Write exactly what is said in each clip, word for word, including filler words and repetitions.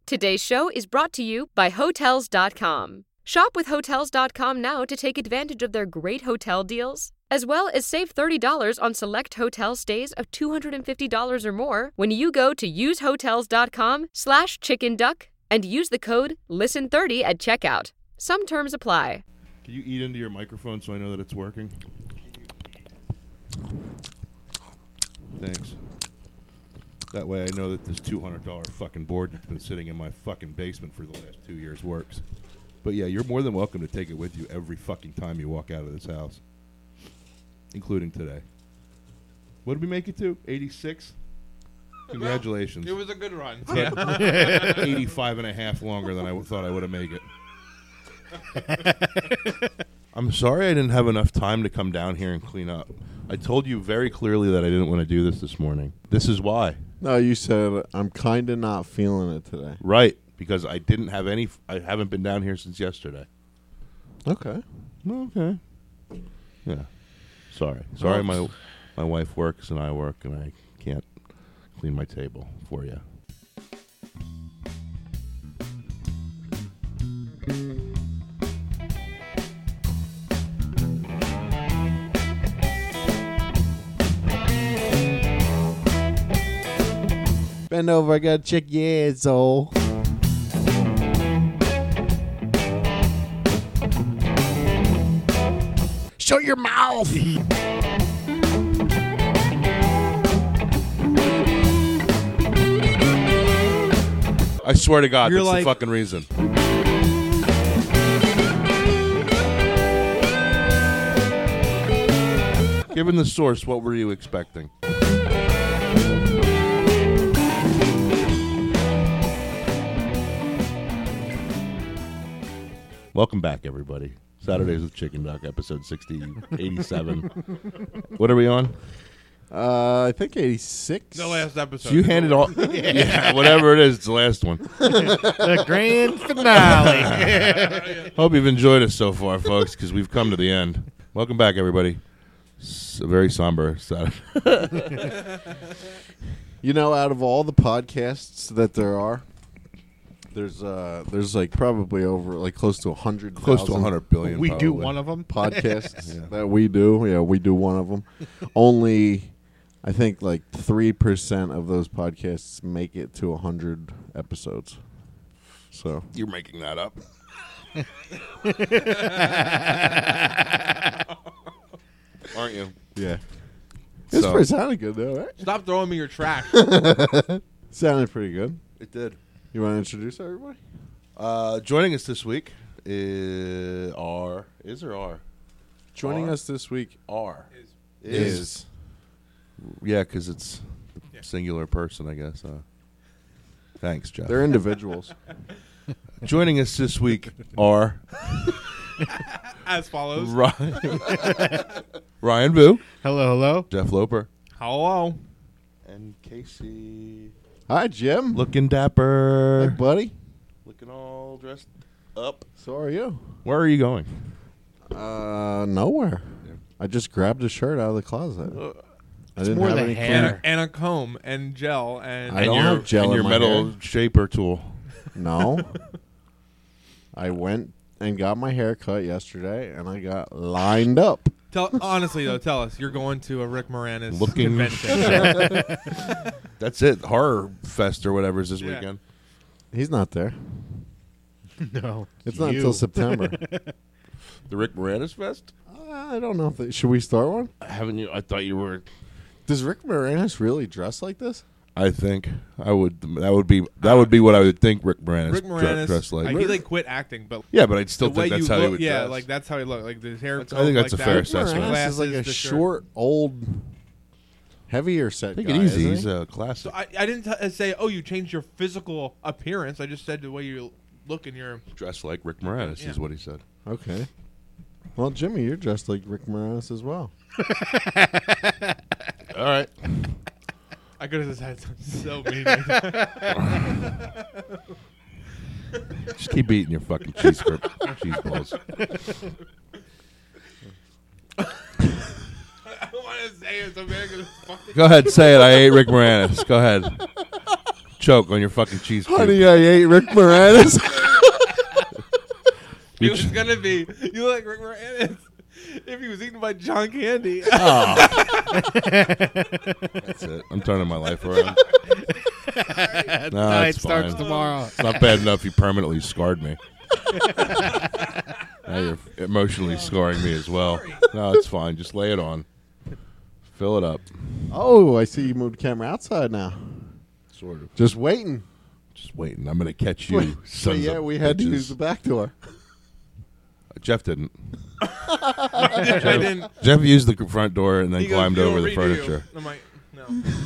Today's show is brought to you by Hotels dot com. Shop with Hotels dot com now to take advantage of their great hotel deals, as well as save thirty dollars on select hotel stays of two hundred fifty dollars or more when you go to use hotels dot com slash chicken duck and use the code listen thirty at checkout. Some terms apply. Can you eat into your microphone so I know that it's working? Thanks. That way I know that this two hundred dollars fucking board that's been sitting in my fucking basement for the last two years works. But yeah, you're more than welcome to take it with you every fucking time you walk out of this house. Including today. What did we make it to? eighty-six? Congratulations. Well, it was a good run. Yeah. eighty-five and a half longer than I w- thought I would have made it. I'm sorry I didn't have enough time to come down here and clean up. I told you very clearly that I didn't want to do this this morning. This is why. No, you said I'm kind of not feeling it today. Right, because I didn't have any. F- I haven't been down here since yesterday. Okay. Okay. Yeah. Sorry. Sorry, my my wife works and I work and I can't clean my table for you. Bend over, I gotta check your asshole. Shut your mouth! I swear to God, You're that's like- the fucking reason. Given the source, what were you expecting? Welcome back, everybody. Saturdays with Chicken Duck, episode sixty, eighty-seven. What are we on? Uh, I think eighty-six. The last episode. So you handed all... yeah, whatever it is, it's the last one. The grand finale. Hope you've enjoyed us so far, folks, because we've come to the end. Welcome back, everybody. It's a very somber Saturday. You know, out of all the podcasts that there are, there's uh, there's like probably over like close to a hundred, Close to one hundred billion, We do probably. one of them. podcasts Yeah. that we do. Yeah, we do one of them. Only, I think, like three percent of those podcasts make it to a hundred episodes. So You're making that up. Aren't you? yeah, this So- pretty sounded good though, right? Stop throwing me your trash. Sounded pretty good. It did. You want to introduce everybody? Uh, joining us this week is R. Is or R? Joining R? us this week R. Is. is Yeah, because it's Yeah. singular person, I guess. Uh, thanks, Jeff. they're individuals. Joining us this week are As follows. Ryan, Ryan Vu, Hello, hello. Jeff Loper, Hello. and Casey. Hi, Jim. Looking dapper. Hey, buddy. Looking all dressed up. So are you? Where are you going? Uh, nowhere. Yeah. I just grabbed a shirt out of the closet. I didn't more have the any hair. And cleaner. a, and a comb and gel and I don't your, have gel and in your my metal hair. shaper tool. No. I went and got my hair cut yesterday, and I got lined up. tell honestly though, tell us you're going to a Rick Moranis Looking convention. That's it. Horror Fest or whatever is this Yeah. weekend. He's not there. No. It's not you. until September. The Rick Moranis Fest? uh, I don't know if they, should we start one. Haven't you? I thought you were. Does Rick Moranis really dress like this? I think I would. That would be. That would be what I would think. Rick Moranis. Rick dre- Moranis, dressed like. like, he like quit acting, but yeah, but I'd still the way think that's you how look, he would yeah, dress. like that's how he looked. Like his hair. That's- I think that's like a fair that. assessment. Moranis Glasses, is like a the shirt. short, old, heavier set Take guy, it easy. isn't He's he? a classic. So I, I didn't t- say, oh, you changed your physical appearance. I just said the way you look in your. Dressed like Rick Moranis Yeah. is what he said. Okay. Well, Jimmy, you're dressed like Rick Moranis as well. All right. I could have just had something so mean. Just keep eating your fucking cheese grip, cheese balls. I don't want to say it so bad. 'cause it's fucking- Go ahead, say it. I ate Rick Moranis. Go ahead. choke on your fucking cheese cube. Honey, I ate Rick Moranis. It was gonna be you look like Rick Moranis if he was eaten by John Candy. Oh. That's it. I'm turning my life around. No, Night it's starts fine. tomorrow. It's not bad enough you permanently scarred me. Now you're emotionally scarring me as well. No, it's fine. Just lay it on. Fill it up. Oh, I see you moved the camera outside now. Sort of. Just waiting. Just waiting. I'm going to catch you, Wait, sons yeah, of we had to bitches. use the back door. Jeff didn't. I didn't. Jeff used the front door and then He goes, climbed "You don't over the read, do you?" furniture. I'm like, no.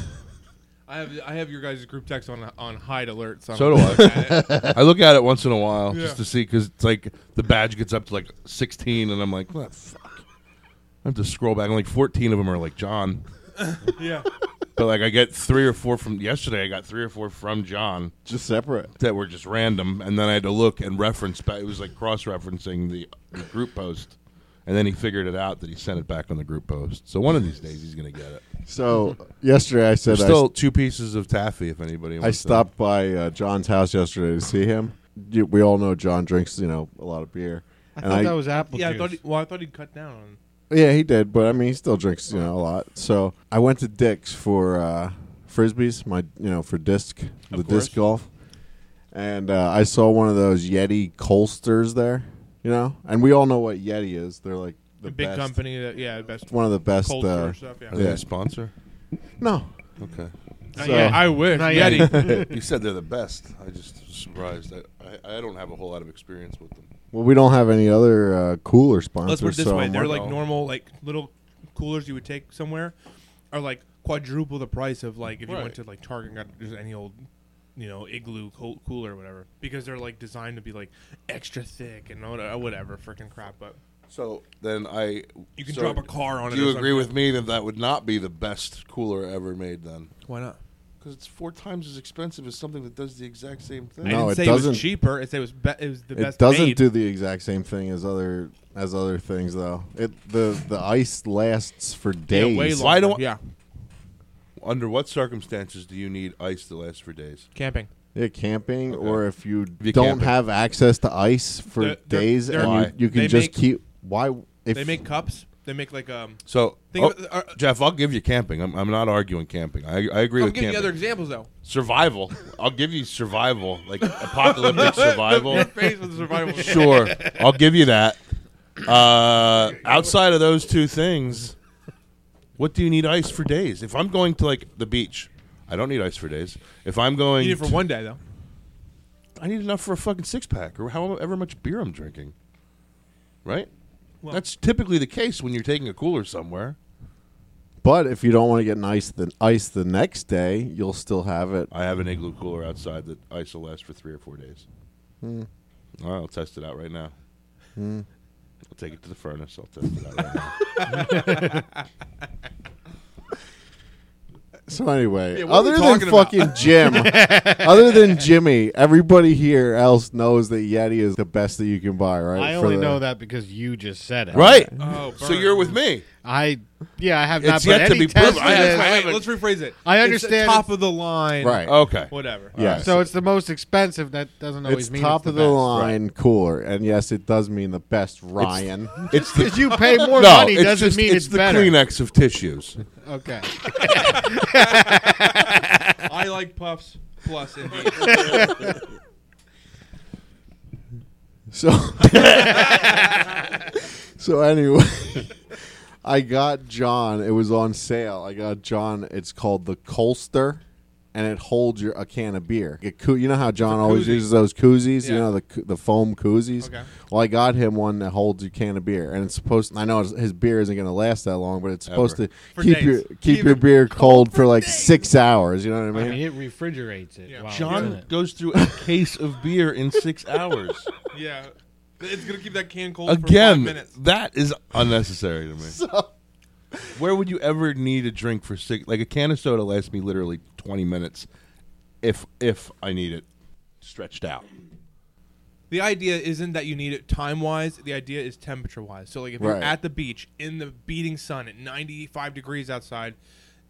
I have I have your guys' group text on on hide alert. So, So do I. I look at it once in a while Yeah. just to see because it's like the badge gets up to like sixteen and I'm like, what the fuck? I have to scroll back and like fourteen of them are like John. Yeah. But like I get three or four from yesterday. I got three or four from John Just separate. that were just random, and then I had to look and reference back. It was like cross-referencing the, the group post, and then he figured it out that he sent it back on the group post. So one of these days he's gonna get it. So yesterday I said There's I, still two pieces of taffy if anybody wants. I stopped by uh, John's house yesterday to see him. You, we all know John drinks, you know, a lot of beer. I And thought I- that was apple Yeah. I juice. thought. He, well, I thought he'd cut down on. Yeah, he did, but I mean, he still drinks, you know, a lot. So I went to Dick's for uh, frisbees, my, you know, for disc, the Of disc course. golf, and uh, I saw one of those Yeti Colsters there, you know, and we all know what Yeti is. They're like the A big best, company that yeah, best one of the best. cold Uh, storage stuff. Yeah. Are they Yeah. a sponsor? no, Okay. Not So- yet. I wish. Not yet. Yeti. You said they're the best. I just was surprised. I, I, I don't have a whole lot of experience with them. well, we don't have any other uh, cooler sponsors. Let's put it this so way: I'm they're like- like normal, like little coolers you would take somewhere, are like quadruple the price of like if you Right. went to like Target and got just any old, you know, igloo co- cooler or whatever, because they're like designed to be like extra thick and whatever, whatever freaking crap. But So then I. you can so drop a car on it. Do you or agree something. with me that that would not be the best cooler ever made then? Why not? Because it's four times as expensive as something that does the exact same thing. I No, didn't it say it doesn't- was cheaper. I said it was be- it was the it best. doesn't made. do the exact same thing as other as other things though. It the the ice lasts for yeah, days. way longer. Why don't- yeah, Under what circumstances do you need ice to last for days? camping. Yeah, camping, Okay. or if you If you don't camping. have access to ice for They're- they're- days, they're- and Why? you, you can They just make- keep. Why? If They make cups. They make like um. So, Think oh, of, uh, Jeff, I'll give you camping. I'm, I'm not arguing camping. I, I agree I'm with giving you camping. other examples though. Survival. I'll give you survival, like apocalyptic survival. Your face with survival. Sure, I'll give you that. Uh, outside of those two things, what do you need ice for days? If I'm going to like the beach, I don't need ice for days. If I'm going, You need it for to- one day though. I need enough for a fucking six pack or however much beer I'm drinking. Right? Well- That's typically the case when you're taking a cooler somewhere. but if you don't want to get an ice the ice the next day, you'll still have it. I have an igloo cooler outside that ice will last for three or four days. Hmm. All right, I'll test it out right now. Hmm. I'll take it to the furnace. I'll test it out right now. So anyway, Yeah, what are other we than talking about? fucking Jim, other than Jimmy, everybody here else knows that Yeti is the best that you can buy, right? I For only the- know that because you just said it. Right. Oh, So you're with me. I yeah, I have It's not. yet but to any be proven. test I it have- is- I Wait, haven't- let's rephrase it. I It's understand the top of the line. Right. Okay. Whatever. Yeah. So it's the most expensive. That doesn't always It's mean top it's of the the best. line cooler, and yes, it does mean the best. Ryan, It's the Because you pay more no. money It's doesn't just mean it's it's the better. Kleenex of tissues. Okay. I like puffs plus indeed. so so anyway, I got John. It was on sale. I got John. It's called the Colster, and it holds your a can of beer. A coo- you know how John a always koozie. uses those koozies. You Yeah. know the co- the foam koozies. Okay. Well, I got him one that holds your can of beer, and it's supposed. I know it's- his beer isn't going to last that long, but it's supposed Ever. to For keep days. your keep, Keep your it beer cold for like six hours. You know what I I mean? mean, it refrigerates it. Yeah. while it's in John it. goes through a case of beer in six hours. Yeah. It's gonna keep that can cold for five Again, minutes. that is unnecessary to me. Where would you ever need a drink for six? Like a can of soda lasts me literally twenty minutes, if if I need it stretched out. The idea isn't that you need it time wise. The idea is temperature wise. So like if you're Right. at the beach in the beating sun at ninety-five degrees outside,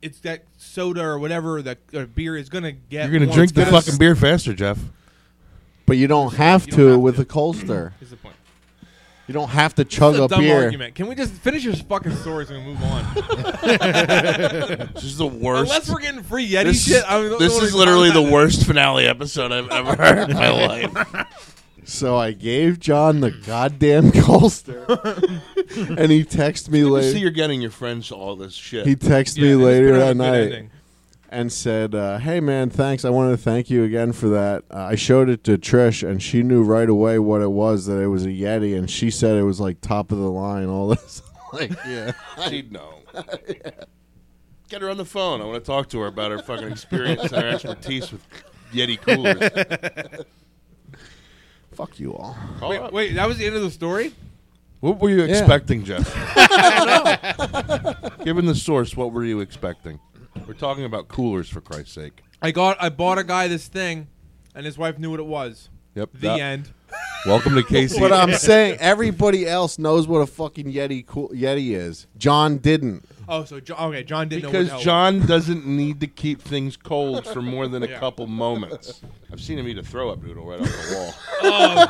it's that soda or whatever that uh, beer is gonna get. You're gonna more drink the expensive. fucking beer faster, Jeff. But you don't have You to don't have with to. a Colster. Is the point? You don't have to chug It's a a dumb beer. argument. Can we just finish your fucking story so we move on? This is the worst. Unless we're getting free Yeti this shit. I don't this know what is we're literally talking the about. worst finale episode I've ever heard in my life. So I gave John the goddamn Colster, and he texted me Good to later. see you're getting your friends all this shit. He texted Yeah, me it's later been a that good night ending. and said, uh, "Hey man, thanks. I wanted to thank you again for that. Uh, I showed it to Trish, and she knew right away what it was. That it was a Yeti, and she said it was like top of the line. All this, like, yeah, She'd know. Get her on the phone. I want to talk to her about her fucking experience and her expertise with Yeti coolers. fuck you all. Call Wait, up. wait, that was the end of the story? What were you Yeah. expecting, Jeff? I don't know. Given the source, what were you expecting? We're talking about coolers, for Christ's sake. I got, I bought a guy this thing, and his wife knew what it was. Yep. The that- end. Welcome to K C. But I'm saying everybody else knows what a fucking Yeti cool Yeti is. John didn't. Oh, so John, okay, John didn't know Because what the hell John doesn't need to keep things cold for more than a Yeah. couple moments. I've seen him eat a throw-up noodle right off the wall. Oh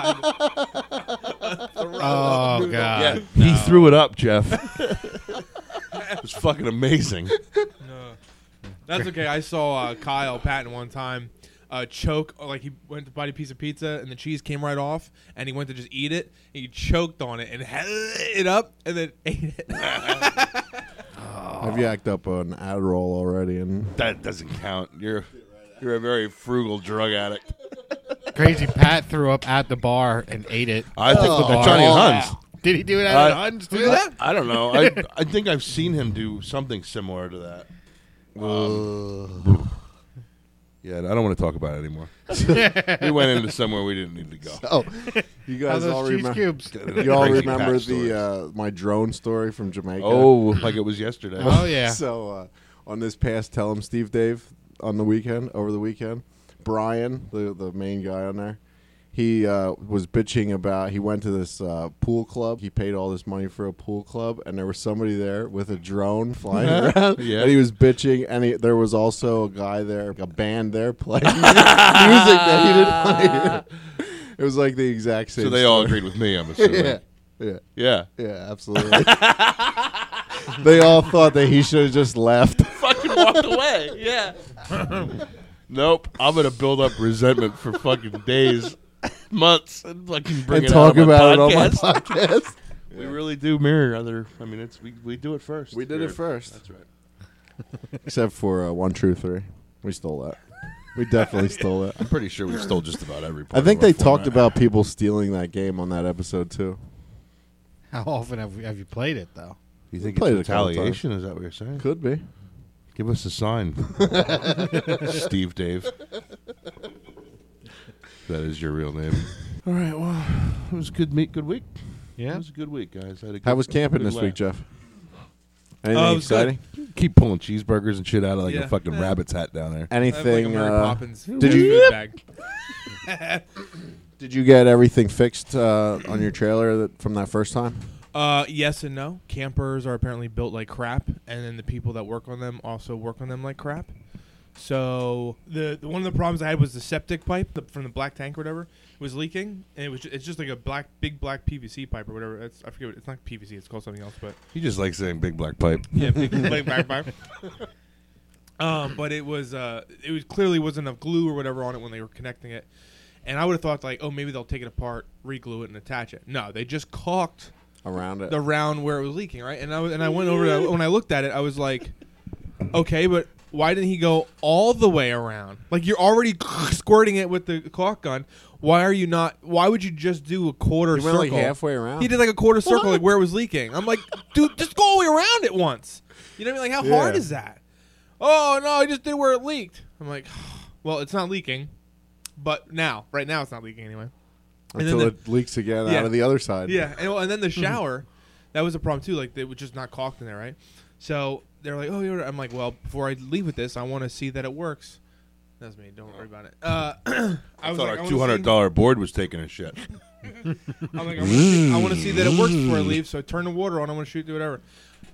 God! Oh god. Yeah, he threw it up, Jeff. It was fucking amazing. No. That's okay. I saw uh, Kyle Patton one time uh, choke, like he went to bite a piece of pizza and the cheese came right off, and he went to just eat it. He choked on it and held it up, and then ate it. Have you yacked up an Adderall already? And That doesn't count. You're you're a very frugal drug addict. Crazy Pat threw up at the bar and ate it. I think Oh. at Johnny and Huns. Did he do it at Uh, Huns too? Look at that. I don't know. I I think I've seen him do something similar to that. Um, yeah, I don't want to talk about it anymore. We went into somewhere we didn't need to go. oh, you How guys those all cheese remember? cubes? You all Crazy remember cat stories. the uh, my drone story from Jamaica? Oh, like it was yesterday. Oh yeah. So uh, on this past Tell 'em Steve Dave on the weekend, over the weekend, Brian, the the main guy on there, he uh, was bitching about. He went to this uh, pool club. He paid all this money for a pool club, and there was somebody there with a drone flying around. Yeah. And he was bitching, and he, there was also a guy there, a band there playing music that he didn't play. It was like the exact same. So they all story. agreed with me, I'm assuming. Yeah, yeah, Yeah. yeah, absolutely. They all thought that he should have just left. Fucking walked away. Yeah. Nope. I'm gonna build up resentment for fucking days, months, and fucking bring and it talk out on my about it on my podcast. podcast. We really do mirror other. I mean, it's we, we do it first. We did it Weird. first. That's right. Except for uh, one, true, three. We stole that. We definitely stole it. I'm pretty sure we stole just about every. Part I think of our they talked format. about people stealing that game on that episode too. How often have, we, have you played it though? You think Played it's it a couple retaliation? Is that what you're saying? Could be. Give us a sign, Steve Dave. That is your real name. All right. Well, it was a good meet. Good week. It Yeah. was a good week, guys. I had a good, How was camping good this laugh. week, Jeff? Anything Uh, it was good. exciting? Keep pulling cheeseburgers and shit out of like Yeah. a fucking Yeah. rabbit's hat down there. I have, like, a Anything? Mary uh, Poppins did you- food bag. did you get everything fixed uh, on your trailer that, from that first time? Uh, yes and no. Campers are apparently built like crap, and then the people that work on them also work on them like crap. So the, the one of the problems I had was the septic pipe the, from the black tank or whatever was leaking, and it was ju- it's just like a black big black P V C pipe or whatever. It's, I forget what, it's not P V C. It's called something else, but You just like saying big black pipe. yeah, big, big black pipe. Um, but it was uh, it was clearly wasn't enough glue or whatever on it when they were connecting it, and I would have thought like, oh, maybe they'll take it apart, re-glue it, and attach it. No, they just caulked Around it. the round where it was leaking, right? And I was, and I went over to, when I looked at it, I was like, okay, but why didn't he go all the way around? Like you're already squirting it with the caulk gun. Why are you not? Why would you just do a quarter You circle? went like halfway around. He did like a quarter circle, like where it was leaking. I'm like, dude, just go all the way around it once. You know what I mean? Like how Yeah. hard is that? Oh no, I just did where it leaked. I'm like, well, it's not leaking, but now, right now, it's not leaking anyway. And then Until the- it leaks again Yeah. out of the other side. Yeah, and, well, and then the shower, that was a problem too. Like they were just not caulked in there, right? So they're like, "Oh, you're." I'm like, "Well, before I leave with this, I want to see that it works." That's me. Don't worry about it. Uh, I I was thought like, I our wanna two hundred see- dollar board was taking a shit. I'm like, I want to see, I wanna see that it works before I leave. So I turn the water on. I want to shoot, do whatever.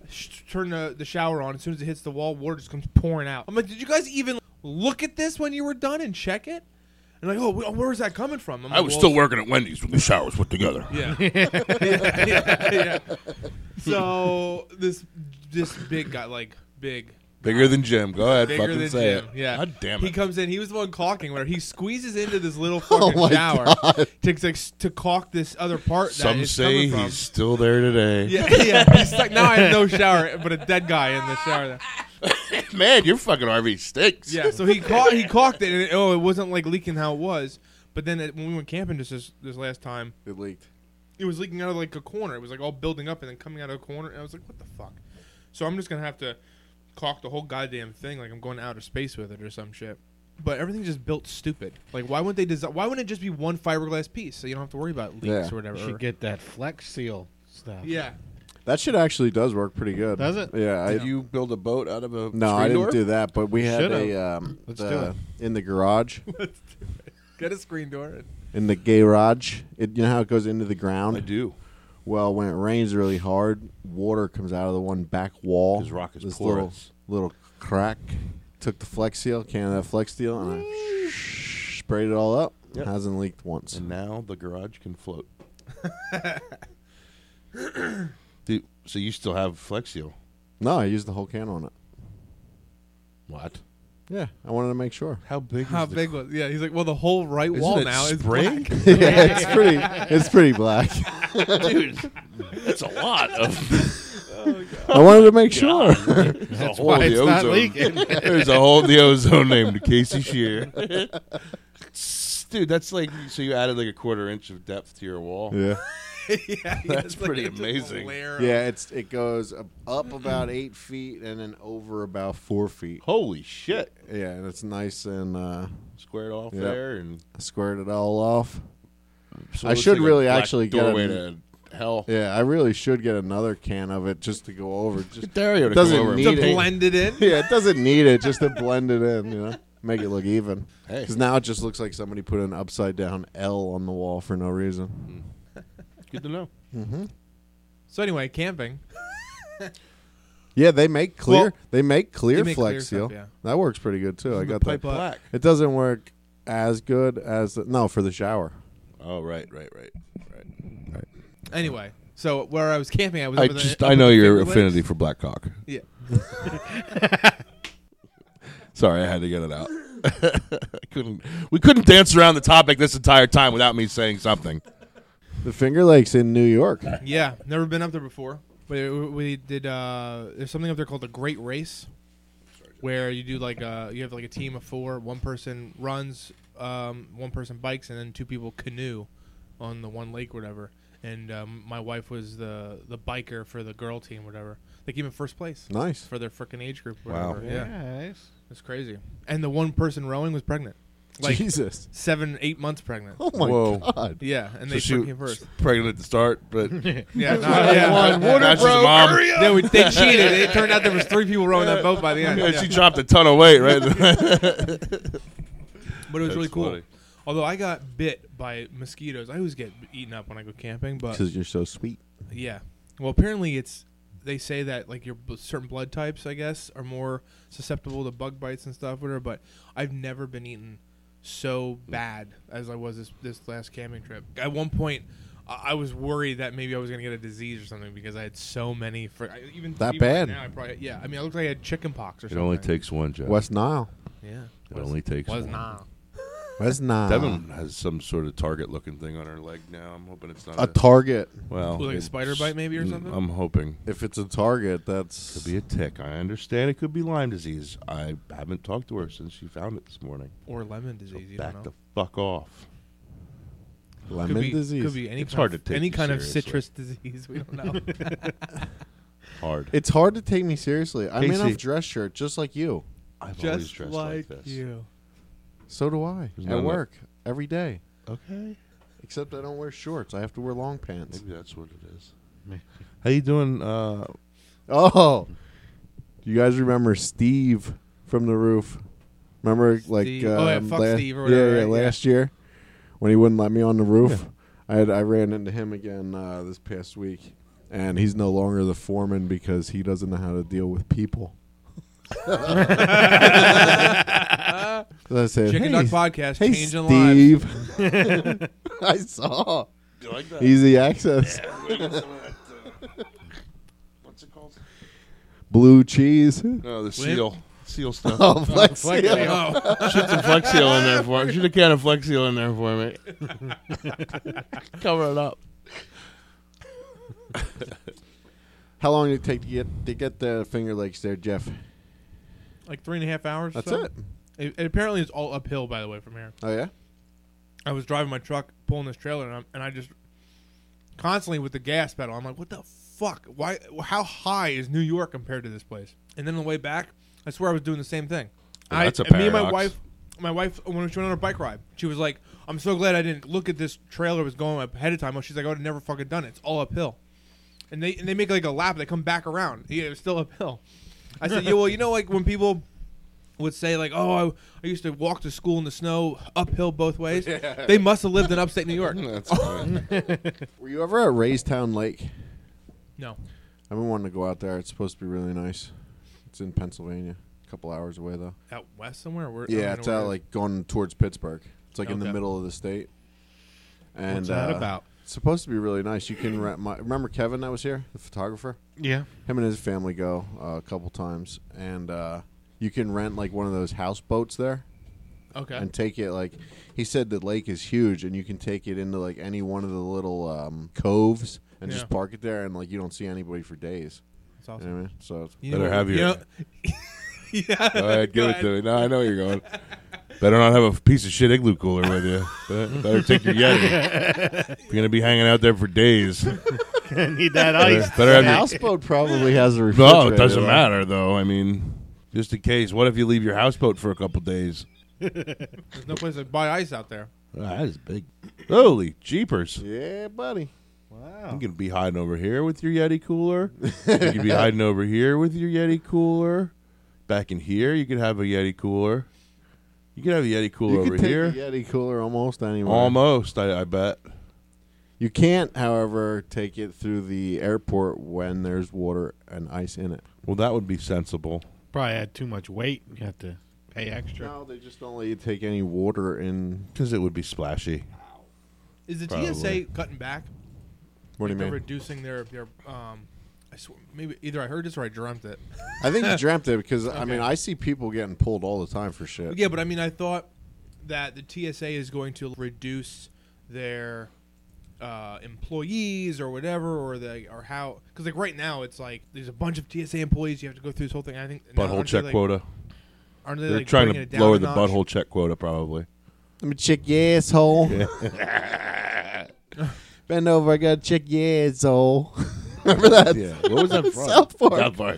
sh- turn the, the shower on. As soon as it hits the wall, water just comes pouring out. I'm like, did you guys even look at this when you were done and check it? And like, oh, wh- where is that coming from? I'm I like, was well, still working at Wendy's when the shower was put together. Yeah. yeah, yeah, yeah. So this this big guy, like big. Bigger than Jim. Go ahead, Bigger fucking than say Jim. it. Yeah. God damn He it. comes in. He was the one caulking. Where he squeezes into this little Oh fucking my shower God. to, to to caulk this other part. that Some it's say coming he's from. still there today. Yeah, yeah. He's stuck. Now I have no shower, but a dead guy in the shower. Man, your fucking R V stinks. Yeah. So he caught he caulked it, and it, oh, it wasn't like leaking how it was. But then it, when we went camping just this, this last time, It leaked. it was leaking out of like a corner. It was like all building up and then coming out of a corner. And I was like, what the fuck? So I'm just gonna have to caulk the whole goddamn thing like I'm going to outer space with it or some shit. But everything's just built stupid. Like, why wouldn't they design? Why wouldn't it just be one fiberglass piece so you don't have to worry about leaks Yeah. or whatever? You should get that Flex Seal stuff. yeah. That shit actually does work pretty good. Does it? Yeah. I, Did you build a boat out of a no, I screen didn't door? do that, but we had Should've. a um, Let's the- do it. in the garage. Get a screen door. In the garage, it, you know how it goes into the ground. I do. Well, when it rains really hard, water comes out of the one back wall. 'Cause rock is this porous. little little crack. Took the Flex Seal, can of that Flex Seal, and I sprayed it all up. Yep. Hasn't leaked once. And now the garage can float. Dude, so you still have Flex Seal? No, I used the whole can on it. What? Yeah, I wanted to make sure. How big How is the big was? Yeah, he's like, well, the whole right Isn't wall it now spray? is black. Yeah, it's pretty. It's pretty black. Dude, that's a lot of. I wanted to make sure. There's a hole why in the it's not ozone. leaking. There's a hole in the ozone named Casey Shear. Dude, that's like so you added like a quarter inch of depth to your wall. Yeah, yeah, That's it's like pretty it's just a amazing. layer of- yeah. It's it goes up- up about eight feet and then over about four feet. Holy shit! Yeah, and it's nice and uh, Squared off Yep. there and I squared it all off. so I it looks should like a really black actually get doorway a- to hell. Yeah, I really should get another can of it just to go over. Just Get Dario to doesn't come over and need to it. paint. blend it in. yeah, it doesn't need it just to blend it in. You know, make it look even. Hey, Because now it just looks like somebody put an upside down L on the wall for no reason. good to know. Mm-hmm. So anyway, camping. Yeah, they make clear. Well, they make clear they make Flex clear Seal. stuff, yeah. That works pretty good too. I Isn't got the that. pipe black. It doesn't work as good as the, no for the shower. Oh right, right, right, right. Anyway, so where I was camping, I was. I up in the- just up I in know the your Finger affinity Lakes. for black cock. Yeah. Sorry, I had to get it out. I couldn't. We couldn't dance around the topic this entire time without me saying something. The Finger Lakes in New York. Yeah, never been up there before. But it- we did. Uh, there's something up there called the Great Race, where you do like uh you have like a team of four. One person runs, um, one person bikes, and then two people canoe on the one lake, or whatever. And um, my wife was the the biker for the girl team, whatever. They came in first place Nice. for their freaking age group. Or Wow. whatever. Yeah, Nice. it's crazy. And the one person rowing was pregnant, like Jesus. seven, eight months pregnant. Oh my Whoa. God. Yeah, and So they she freaking came was first. pregnant at the start, but Yeah, no, yeah. One water Now she's broke, mom. hurry up! Then we, they cheated. It turned out there was three people rowing that boat by the end. yeah, Yeah. she dropped a ton of weight, right? But it was That's really cool. funny. Although I got bit by mosquitoes. I always get eaten up when I go camping, but Because you're so sweet. yeah. Well, apparently it's they say that like your b- certain blood types, I guess, are more susceptible to bug bites and stuff, whatever. But I've never been eaten so bad as I was this this last camping trip. At one point, I I was worried that maybe I was gonna get a disease or something because I had so many. Fr- I, even That even right bad? now, I probably, yeah. I mean, I looked like I had chicken pox or It something. only takes one, Jeff. West Nile. Yeah. It only takes was one. not. West Nile. Devin has some sort of target-looking thing on her leg now. I'm hoping it's not A target. well, Like a it's- spider bite maybe or mm, something? I'm hoping. If it's a target, that's Could be a tick. I understand it could be Lyme disease. I haven't talked to her since she found it this morning. Or lemon So disease. You back don't the know. fuck off. lemon could be, disease. Could be any It's kind hard of, to take any you kind of seriously. citrus disease. We don't know. Hard. It's hard to take me seriously. I'm in Casey. a dress shirt just like you. I've always dressed like, this. you. So do I. There's At none of- work. Every day. Okay. Except I don't wear shorts. I have to wear long pants. Maybe that's what it is. How you doing? Uh, Oh. Do you guys remember Steve from the roof? Remember like Steve- um, oh, yeah, fuck la- Steve or yeah, whatever, yeah, right? Yeah. last year when he wouldn't let me on the roof. I had I ran into him again uh, this past week. and he's no longer the foreman because he doesn't know how to deal with people. So I said, Chicken hey, Duck Podcast, hey, changing lives. Steve. I saw. You like that? Easy access. What's it called? Blue cheese. No, the seal. Seal stuff. Oh, Flex Flex Seal. Seal. Oh. Shoot some Flex Seal in there for me. Shoot a can of Flex Seal in there for me. Cover it up. How long did it take to get to get the Finger Lakes there, Jeff? Like three and a half hours. That's or so. it. it. It apparently it's all uphill, by the way, from here. Oh yeah. I was driving my truck, pulling this trailer, and, I'm, and I just constantly with the gas pedal. I'm like, what the fuck? Why? How high is New York compared to this place? And then on the way back, I swear I was doing the same thing. Well, I, that's a and me and my paradox. wife, my wife, when she went on a bike ride, she was like, "I'm so glad I didn't look at this trailer was going ahead of time." She's like, "I would have never fucking done it. It's all uphill." And they and they make like a lap, they come back around. Yeah, it was still uphill. I said, "Yeah, well, you know, like when people would say like, oh, I, I used to walk to school in the snow uphill both ways. They must have lived in upstate New York." That's funny. Were you ever at Raystown Lake? No. I've been wanting to go out there. It's supposed to be really nice. It's in Pennsylvania. A couple hours away though. Out west somewhere? Where, I Yeah, don't it's know where out it is. like going towards Pittsburgh. It's like in the Okay. middle of the state. And What's that uh, about? It's supposed to be really nice. You can rent my. Remember Kevin that was here, the photographer. Yeah. Him and his family go uh, a couple times, and uh, you can rent like one of those houseboats there. Okay. And take it like he said the lake is huge, and you can take it into like any one of the little um, coves and Yeah. just park it there, and like you don't see anybody for days. That's You awesome. know what I mean? So You Better know- have you your- know- yeah. Go ahead, give Go it to me. No, I know where you're going. Better not have a piece of shit igloo cooler with you. Be- Better take your Yeti. If you're gonna be hanging out there for days. Need that Better, ice. better the have your- houseboat probably has a refrigerator. No, it doesn't though. matter though. I mean, just in case. What if you leave your houseboat for a couple days? There's no place to buy ice out there. Oh, that is big. Holy jeepers! Yeah, buddy. You can be hiding over here with your Yeti cooler. You can be hiding over here with your Yeti cooler. Back in here, you could have a Yeti cooler. You could have a Yeti cooler You over can take here. a Yeti cooler almost anywhere. Almost, I, I bet. You can't, however, take it through the airport when there's water and ice in it. Well, that would be sensible. Probably had too much weight. You have to pay extra. No, they just don't let you take any water in. Because it would be splashy. Is the Probably. T S A cutting back? What do you They're mean? reducing their their um. I swear, maybe either I heard this or I dreamt it. I think you dreamt it because I Okay. mean I see people getting pulled all the time for shit. Yeah, but I mean, I thought that the T S A is going to reduce their uh, employees or whatever, or the or how because like right now it's like there's a bunch of T S A employees you have to go through this whole thing. I think now, Butthole aren't check they, like, quota. Aren't they They're like trying bringing to it down lower a the notch? butthole check quota, probably. Let me check your asshole. Bend over, I gotta check your asshole. Remember that? Yeah. What was that from? South Park. South Park.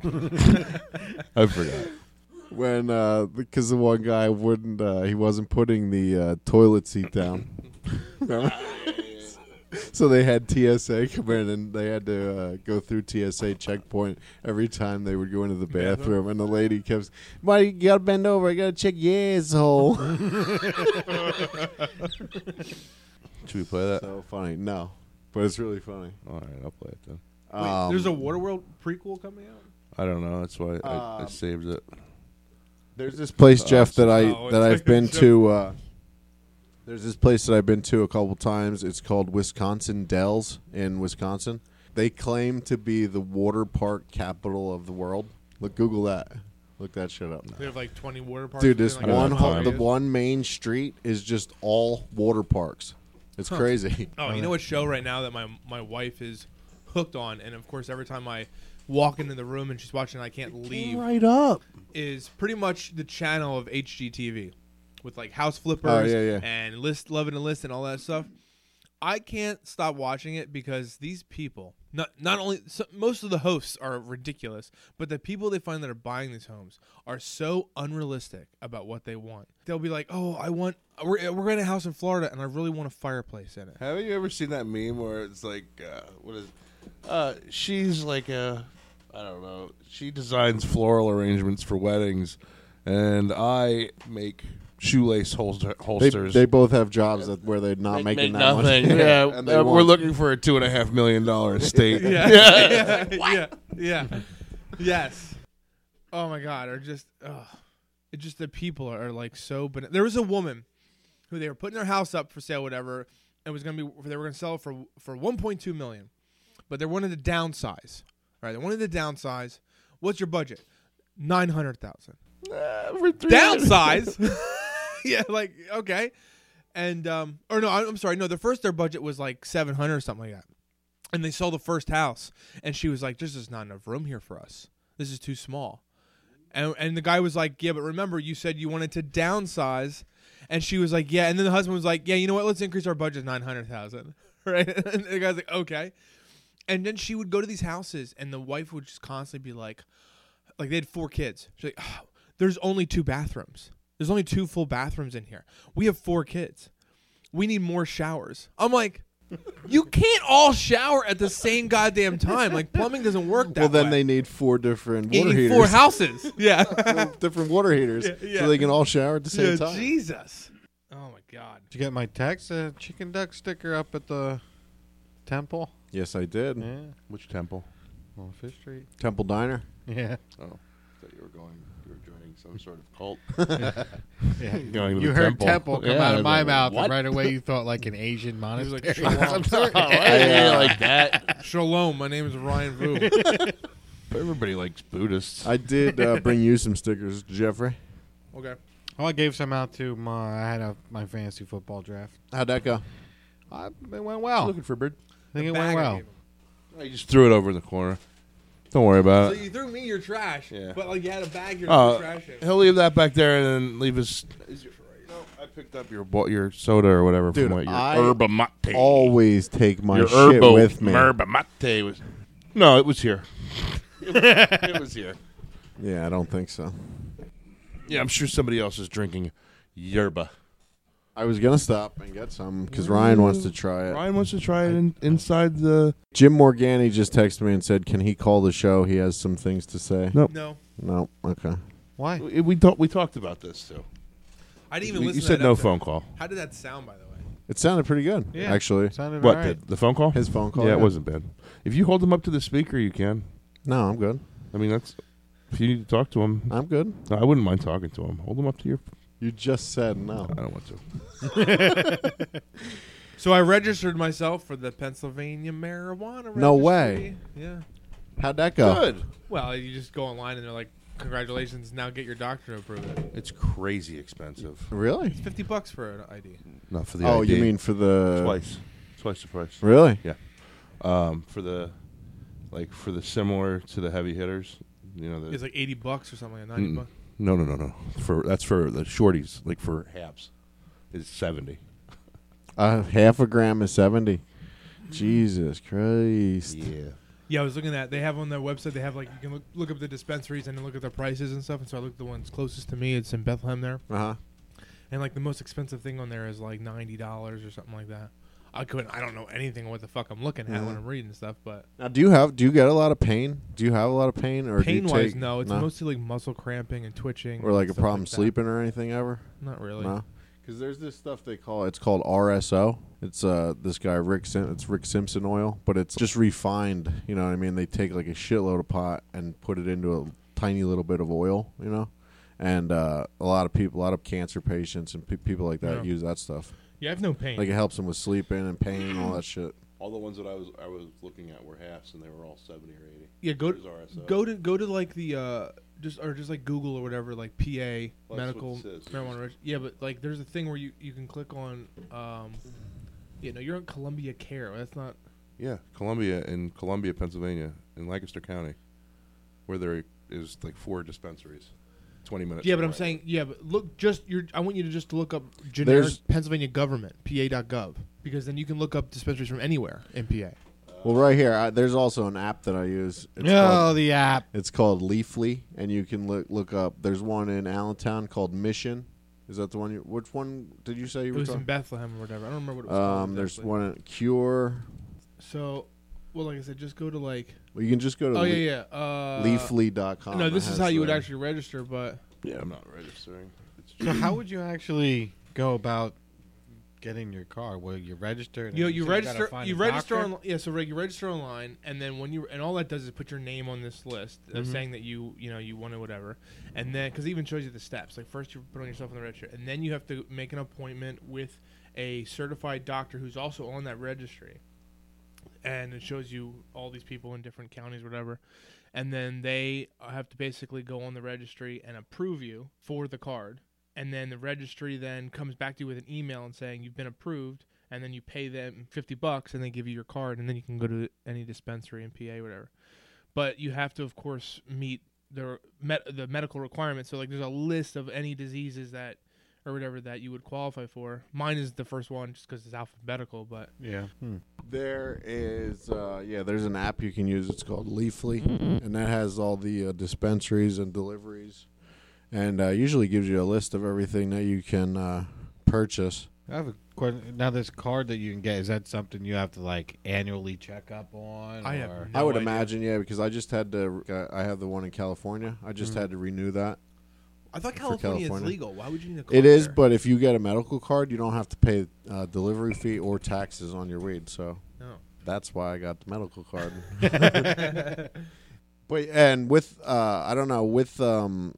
I forgot. When uh, because the one guy wouldn't, uh, he wasn't putting the uh, toilet seat down. Remember? So they had T S A come in and they had to uh, go through T S A checkpoint every time they would go into the bathroom. Bathroom? And the lady kept, "Why you gotta bend over? I gotta check your asshole." Should we play that? So funny. No, but it's really funny. All right, I'll play it then. Wait, Um, there's a Waterworld prequel coming out. I don't know. That's why I, I Um, saved it. There's this place, Oh, Jeff, that I oh, that it's I've like been a to. Uh, there's this place that I've been to a couple times. It's called Wisconsin Dells in Wisconsin. They claim to be the water park capital of the world. Look, Google that. Look that shit up. They have like twenty water parks. Dude, this within, I don't one have ho- time. the one main street is just all water parks. It's Huh. crazy. Oh, you know what show right now that my my wife is hooked on, and of course every time I walk into the room and she's watching, I can't leave. Right up. Is pretty much the channel of H G T V with like House Flippers Oh, yeah, yeah. and List Loving a List and all that stuff. I can't stop watching it because these people, not not only so, most of the hosts are ridiculous, but the people they find that are buying these homes are so unrealistic about what they want. They'll be like, "Oh, I want we're we're in a house in Florida and I really want a fireplace in it." Have you ever seen that meme where it's like, uh, what is? Uh, she's like a, I don't know. She designs floral arrangements for weddings, and I make shoelace holster, They, holsters. they both have jobs that where they're not Make- making make that nothing. much. Yeah, And they uh, We're want- looking for a two and a half million dollar estate. Yeah. yeah. yeah. Yeah. Yes. Oh my God. Or just, oh, it just the people are like so. But there was a woman who they were putting their house up for sale, whatever. It was gonna be they were gonna sell it for for one point two million, but they wanted to downsize. Right? They wanted to downsize. What's your budget? Nine hundred thousand. Uh, for three Downsize. Yeah. Like okay. And um, or no, I'm sorry. No, the first their budget was like seven hundred or something like that. And they saw the first house, and she was like, "There's just not enough room here for us. This is too small." And and the guy was like, "Yeah, but remember, you said you wanted to downsize." And she was like, "Yeah." And then the husband was like, "Yeah, you know what? Let's increase our budget to nine hundred thousand, right?" And the guy's like, "Okay." And then she would go to these houses, and the wife would just constantly be like, like they had four kids. She's like, oh, "There's only two bathrooms. There's only two full bathrooms in here. We have four kids. We need more showers." I'm like, you can't all shower at the same goddamn time. Like plumbing doesn't work that Well, then way. they need four different You water need heaters. four houses. Yeah. Four different water heaters, Yeah, yeah. so they can all shower at the same Yeah, time. Jesus. Oh my God. Did you get my text? A chicken duck sticker up at the temple? Yes, I did. Yeah. Which temple? On Fifth Street. Temple Diner. Yeah. Oh, I thought you were going. You were joining some sort of cult. Yeah. Going to You the heard temple. temple, come Yeah, out I of my was like, mouth, what? and right away you thought like an Asian He was monastery. like, Shalom. Oh, yeah, like that. Shalom. My name is Ryan Vu. But everybody likes Buddhists. I did uh, bring you some stickers, Jeffrey. Okay. Oh, I gave some out to my. I had a my fantasy football draft. How'd that go? I, it went well. Looking for a bird. I think it Bag went I well. gave him. I just threw it over in the corner. Don't worry about So it. you threw me your trash, Yeah. but like you had a bag your Uh, trash in. He'll leave that back there and then leave his. Is your, no, I picked up your bo- your soda or whatever Dude, from what your I yerba mate. Always take my your shit herbo with me. yerba mate was. No, it was here. it, was, it was here. Yeah, I don't think so. Yeah, I'm sure somebody else is drinking yerba. I was gonna stop and get some because Ryan wants to try it. Ryan wants to try it in, inside the. Jim Morgani just texted me and said, "Can he call the show? He has some things to say." No. No, No. Okay. Why? We, we talked. We talked about this too. I didn't even You listen. to said that no episode. phone call. How did that sound, by the way? It sounded pretty good. Yeah. Actually, Sounded What alright. the, the phone call? his phone call. yeah, it wasn't bad. If you hold him up to the speaker, you can. No, I'm good. I mean, that's if you need to talk to him. I'm good. I wouldn't mind talking to him. Hold him up to your. You just said no. I don't want to. So I registered myself for the Pennsylvania marijuana registry. No way. Yeah. How'd that go? Good. Well, you just go online and they're like, "Congratulations, now get your doctor to approve it." It's crazy expensive. Really? It's fifty bucks for an I D. Not for the Oh, I D. you mean for the twice? Twice the price. Really? Um, for the like for the similar to the heavy hitters. You know the. It's like eighty bucks or something, like ninety Mm-mm. bucks. No, no, no, no. For that's for the shorties, like for halves. It's seventy. Uh, half a gram is seventy. Jesus Christ. Yeah. Yeah, I was looking at. They have on their website. They have like you can look, look up the dispensaries and then look at their prices and stuff. And so I looked at the ones closest to me. It's in Bethlehem there, Uh huh. and like the most expensive thing on there is like ninety dollars or something like that. I couldn't. I don't know anything what the fuck I'm looking at Mhm. when I'm reading stuff, but Now, do you have do you get a lot of pain? Do you have a lot of pain, or do pain you wise, take, no. It's mostly like muscle cramping and twitching, or like and a stuff problem like that. sleeping or anything ever? Not really. No, because there's this stuff they call it's called R S O. It's uh this guy Rick Sim- it's Rick Simpson oil, but it's just refined. You know what I mean? They take like a shitload of pot and put it into a tiny little bit of oil. You know, and uh, a lot of people, a lot of cancer patients and pe- people like that Yeah. use that stuff. Yeah, I have no pain. Like it helps them with sleeping and pain and all that shit. All the ones that I was I was looking at were halves, and they were all seventy or eighty. yeah, go There's R S O. go to go to like the uh just or just like Google or whatever, like P A Well, that's medical what it says. marijuana. Reg- yeah, but like there's a thing where you you can click on um, you know, you're on Columbia Care. That's not. Yeah, Columbia in Columbia, Pennsylvania, in Lancaster County, where there is like four dispensaries, twenty minutes. Yeah, but I'm away. saying yeah, but look, just you're. I want you to just look up generic There's- Pennsylvania government P A dot gov because then you can look up dispensaries from anywhere in P A. Well, right here, I, there's also an app that I use. It's Oh, called, the app. it's called Leafly, and you can look look up. There's one in Allentown called Mission. Is that the one? You, which one did you say you It were was in talking? Bethlehem or whatever. I don't remember what it was called. Um, there's exactly. one in Cure. So, well, like I said, just go to like. Well, you can just go to Oh le- yeah, yeah. Uh, leafly dot com. No, this It is has how you would the- actually register, but Yeah, I'm not registering. It's So how would you actually go about getting your car? Will you register? and You know, then you said gotta register. find You a register doctor? on. Yeah, so Rick, you register online, and then when you and all that does is put your name on this list, uh, Mhm. saying that you you know you want to whatever, and then because it even shows you the steps. Like first you put on yourself on the register, and then you have to make an appointment with a certified doctor who's also on that registry, and it shows you all these people in different counties, whatever, and then they have to basically go on the registry and approve you for the card. And then the registry then comes back to you with an email and saying you've been approved, and then you pay them fifty bucks, and they give you your card, and then you can go to any dispensary in P A, whatever. But you have to, of course, meet the met, the medical requirements. So like, there's a list of any diseases that or whatever that you would qualify for. Mine is the first one just because it's alphabetical, but Yeah. Hmm. There is, uh, yeah, there's an app you can use. It's called Leafly, and that has all the uh, dispensaries and deliveries, and uh, usually gives you a list of everything that you can uh, purchase. I have a question. Now, this card that you can get, is that something you have to like annually check up on? I have or- no I would idea. imagine, yeah, because I just had to. Uh, I have the one in California. I just Mhm. had to renew that. I thought For California, California. is legal. Why would you need a card It is, there? but if you get a medical card, you don't have to pay uh, delivery fee or taxes on your weed. So No. that's why I got the medical card. But and with uh, I don't know with um,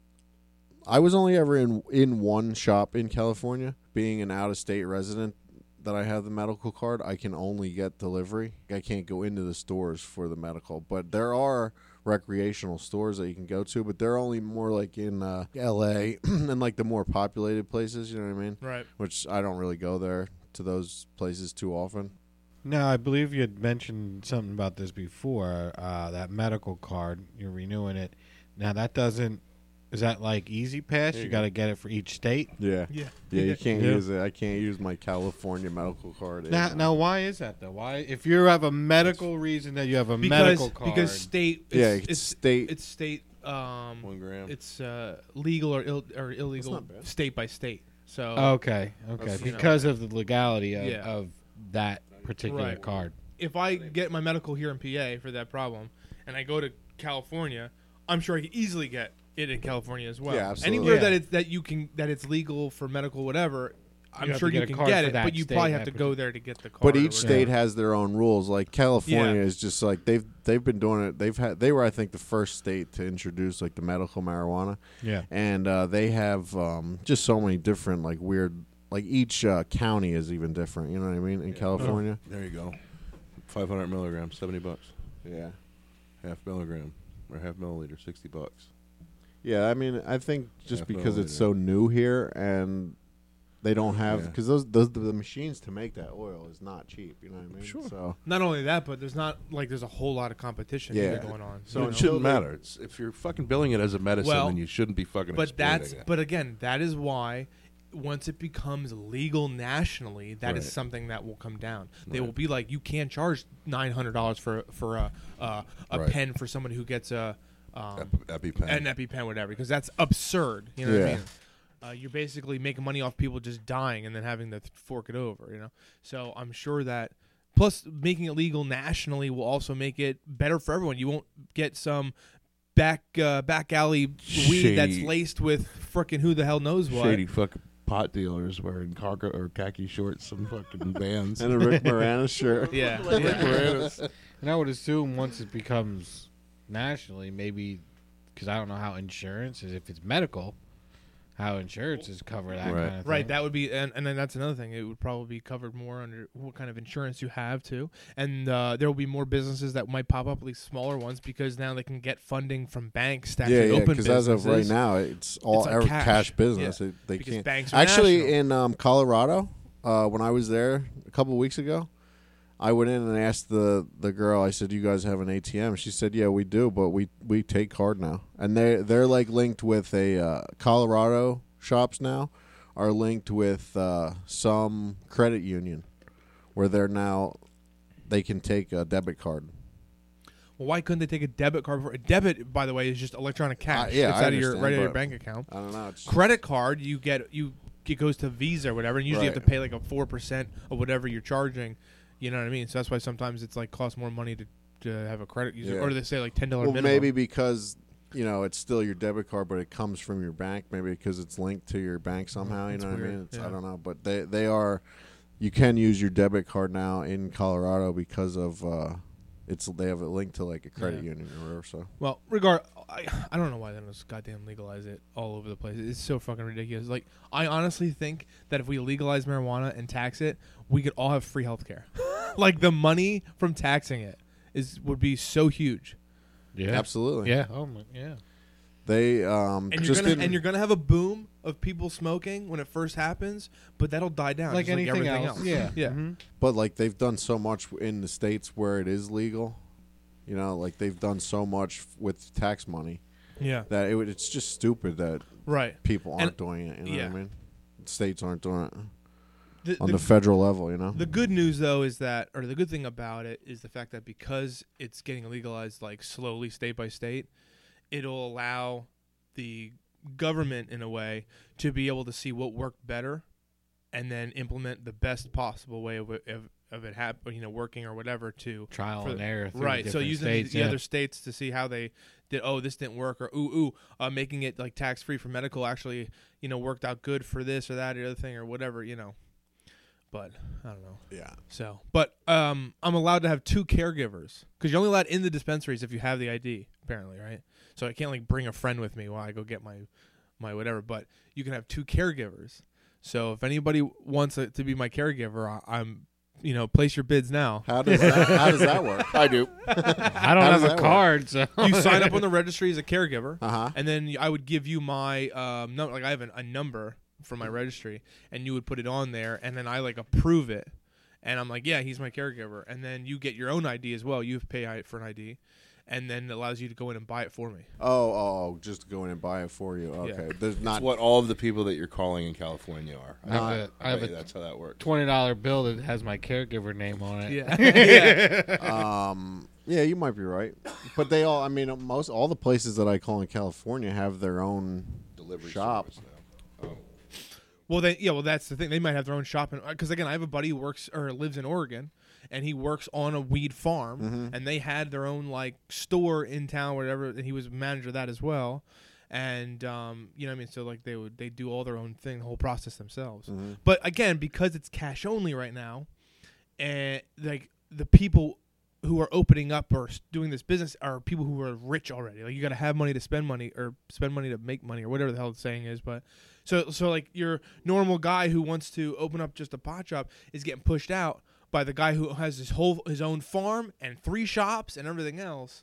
I was only ever in in one shop in California. Being an out of state resident, that I have the medical card, I can only get delivery. I can't go into the stores for the medical, but there are recreational stores that you can go to, but they're only more like in uh, L A and like the more populated places. You know what I mean? Right. Which I don't really go there to those places too often. No, I believe you had mentioned something about this before. Uh, that medical card, you're renewing it. Now that doesn't. Is that like Easy Pass? There You you got to get it for each state. Yeah. Yeah. Yeah, you can't Yeah. use it. I can't use my California medical card. Now, now, why is that though? Why, if you have a medical reason that you have a Because medical card? because state. It's, Yeah, it's it's state. It's state. Um, one gram. it's uh, legal or Ill, or illegal not bad. state by state. So okay, okay, That's- you know. because of the legality of, Yeah. of that particular Right. card. if I get my medical here in P A for that problem, and I go to California, I'm sure I could easily get it in California as well. Yeah, absolutely. Anywhere Yeah. that it's that you can that it's legal for medical whatever, I'm have sure to get you a can card get for it, that but you state probably and have to that go particular- there to get the card. But or each whatever. state has their own rules. Like California Yeah. is just like they've they've been doing it. They've had they were I think the first state to introduce like the medical marijuana, Yeah. and uh, they have um, just so many different like weird like each uh, county is even different. You know what I mean in California? There you go. five hundred milligrams, seventy bucks. Yeah, Half milligram or half milliliter, sixty bucks. yeah. I mean I think just Half because it's milliliter. so new here and they don't have Yeah. because those those the machines to make that oil is not cheap. You know what I mean? Sure. So Not only that, but there's not like there's a whole lot of competition Yeah. either going on. So So it no. shouldn't matter. It's, if you're fucking billing it as a medicine, Well, then you shouldn't be fucking. But that's exploiting it. but again, that is why once it becomes legal nationally, that is Right. something that will come down. They Right. will be like, you can't charge nine hundred dollars for for a uh, a Right. pen for someone who gets a um, Epi- EpiPen. an EpiPen, whatever, because that's absurd. You know what I Yeah. mean? Uh, you're basically making money off people just dying and then having to th- fork it over. You know, so I'm sure that. Plus, making it legal nationally will also make it better for everyone. You won't get some back uh, back alley weed that's Shady. laced with frickin' who the hell knows what. Shady fucking pot dealers wearing cargo or khaki shorts and fucking bands. and a Rick Moranis shirt. Yeah, Rick yeah. Moranis. And I would assume once it becomes nationally, maybe because I don't know how insurance is. If it's medical, how insurance is cover that Right. kind of thing. Right, that would be, and, and then that's another thing. It would probably be covered more under what kind of insurance you have too, and uh, there will be more businesses that might pop up, at least smaller ones, because now they can get funding from banks to Yeah, actually yeah. open Because as of right businesses. now, it's all It's on every cash. cash, business. Yeah. It, they Because can't. banks are Actually, national. in um, Colorado, uh, when I was there a couple of weeks ago, I went in and asked the, the girl. I said, "You guys have an A T M?" She said, "Yeah, we do, but we, we take card now." And they they're like linked with a uh, Colorado shops now are linked with uh, some credit union where they're now they can take a debit card. Well, why couldn't they take a debit card? For a debit, by the way, is just electronic cash. Uh, yeah, it's I out of your understand, right out of your but- bank account. I don't know. It's Credit card, you get you it goes to Visa or whatever, and usually you have Right. to pay like a four percent of whatever you're charging. You know what I mean? So that's why sometimes it's like costs more money to, to have a credit user, Yeah. or they say like ten dollar well, minimum. maybe because you know, it's still your debit card, but it comes from your bank, maybe because it's linked to your bank somehow. You It's know what I weird, mean? It's, yeah. I don't know, but they they are. You can use your debit card now in Colorado because of uh, it's they have it linked to like a credit Yeah. union or whatever. So Well, regard, I, I don't know why they don't just goddamn legalize it all over the place. It's so fucking ridiculous. Like, I honestly think that if we legalize marijuana and tax it, we could all have free healthcare. Like, the money from taxing it is would be so huge. Yeah. absolutely, Yeah. Oh my. Yeah. They um And you're just gonna didn't, and you're gonna have a boom of people smoking when it first happens, but that'll die down Like just anything like everything else. else. Yeah. yeah. Mhm. but like they've done so much in the states where it is legal. You know, like they've done so much f- with tax money yeah, that it would, it's just stupid that right. people aren't And- doing it. You know yeah. what I mean? States aren't doing it The, on the, the federal level. You know, the good news though is that, or the good thing about it is the fact that because it's getting legalized like slowly, state by state, it'll allow the government in a way to be able to see what worked better, and then implement the best possible way of it, of, of it hap- you know, working or whatever to Trial for and the- error. through right. So different using states, the, the yeah. other states to see how they did. Oh, this didn't work, or ooh, ooh, uh, making it like tax free for medical actually, you know, worked out good for this or that or the other thing or whatever, you know. But I don't know. yeah. So, but um, I'm allowed to have two caregivers because you're only allowed in the dispensaries if you have the I D, apparently, right? So I can't like bring a friend with me while I go get my, my whatever. But you can have two caregivers. So if anybody wants a, to be my caregiver, I, I'm, you know, place your bids now. How does that, how does that work? I do. I don't How have does a that work? card, so You sign up on the registry as a caregiver, Uh huh. and then I would give you my um, number. Like I have an, a number for my registry, and you would put it on there, and then I like approve it, and I'm like, yeah, he's my caregiver, and then you get your own I D as well. You pay for an I D, and then it allows you to go in and buy it for me. Oh, oh, oh, just go in and buy it for you. Okay, Yeah. there's That's not. what all of the people that you're calling in California are. I have I, a- I have bet a- you that's how that works. twenty dollar bill that has my caregiver name on it. Yeah, yeah. Um, yeah, you might be right, but they all. I mean, most all the places that I call in California have their own Delivery shop. service now. Oh. Well, they yeah. Well, that's the thing. They might have their own shop, because again, I have a buddy who works or lives in Oregon, and he works on a weed farm, Mhm. and they had their own like store in town, or whatever. And he was manager of that as well, and um, you know what I mean. So like they would they do all their own thing, the whole process themselves. Mhm. But again, because it's cash only right now, and like the people who are opening up or s- doing this business are people who are rich already. Like you got to have money to spend money, or spend money to make money, or whatever the hell the saying is. But so so like your normal guy who wants to open up just a pot shop is getting pushed out by the guy who has his whole his own farm and three shops and everything else.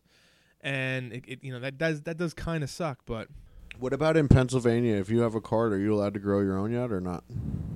And it, it you know that does that does kind of suck, but What about in Pennsylvania? If you have a card, are you allowed to grow your own yet or not?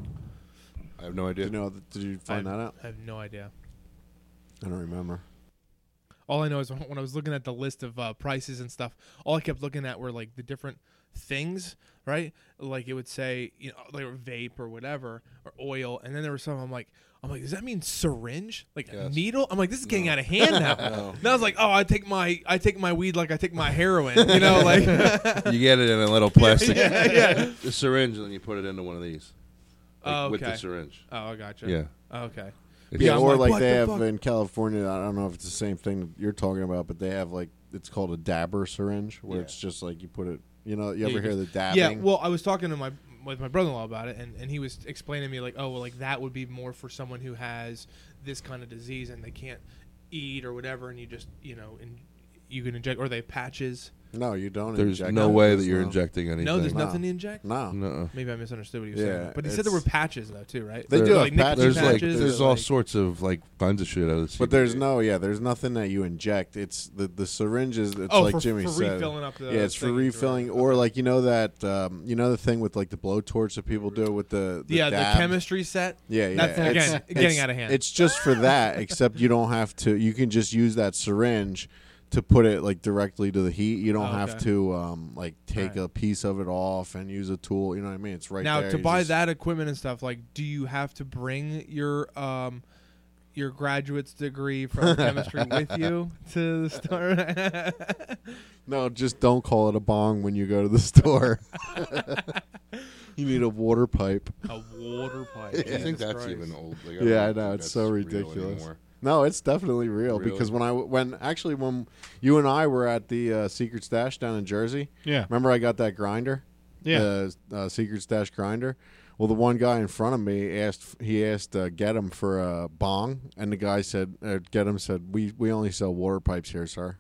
I have no idea. Did you know? Did you find I, that out? I have no idea. I don't remember. All I know is when I was looking at the list of uh, prices and stuff, all I kept looking at were like the different things, right? Like it would say, you know, like vape or whatever, or oil, and then there was some. I'm like, I'm like, does that mean syringe? Like a Yes. needle? I'm like, this is getting No. out of hand now. No. Now I was like, oh, I take my I take my weed like I take my heroin, you know, like You get it in a little plastic yeah, yeah. the syringe, and then you put it into one of these. Like, Oh, With okay. the syringe. Oh, I gotcha. Yeah. Oh, okay. It's Yeah, I'm or like, like, what they the have fuck? in California. I don't know if it's the same thing that you're talking about, but they have like it's called a dabber syringe, where Yeah. it's just like you put it. You know, you Yeah, ever you hear the just- dabbing? Yeah, well, I was talking to my with my brother-in-law about it, and, and he was explaining to me like, oh, well, like that would be more for someone who has this kind of disease and they can't eat or whatever, and you just you know, and you can inject, or they have patches. no, you don't. There's inject no it. way that There's you're no- injecting anything. No, there's No. nothing to inject. No, No. Maybe I misunderstood what he was Yeah, saying, but he said there were it's- patches though too, right? They There- do like have nicotine patches. There's like patches there's or, all like- sorts of like kinds of shit out of the but there's no. Yeah, there's nothing that you inject. It's the the syringes. It's oh, like for, Jimmy for said. refilling up the Yeah, it's for thing, refilling, right. or like you know that um, you know the thing with like the blowtorch that people do with the, the yeah, dab? the chemistry set. Yeah, yeah. That's, it's, again, getting it's- out of hand. It's just for that, except you don't have to. You can just use that syringe to put it like directly to the heat. You don't Oh, have okay. to um, like take Right. a piece of it off and use a tool. You know what I mean? It's right now there. to You buy just- that equipment and stuff, like, do you have to bring your um your graduate's degree from chemistry with you to the store? No, just don't call it a bong when you go to the store. You need a water pipe. A water pipe. I think Jesus that's Christ. even old. Like, Yeah, don't I know, think it's that's so real ridiculous. anymore. No, it's definitely real Really? because when I when actually when you and I were at the uh, Secret Stash down in Jersey, Yeah. remember I got that grinder, Yeah. the uh, Secret Stash grinder. Well, the one guy in front of me asked he asked uh, get him for a bong, and the guy said uh, get him said we we only sell water pipes here, sir.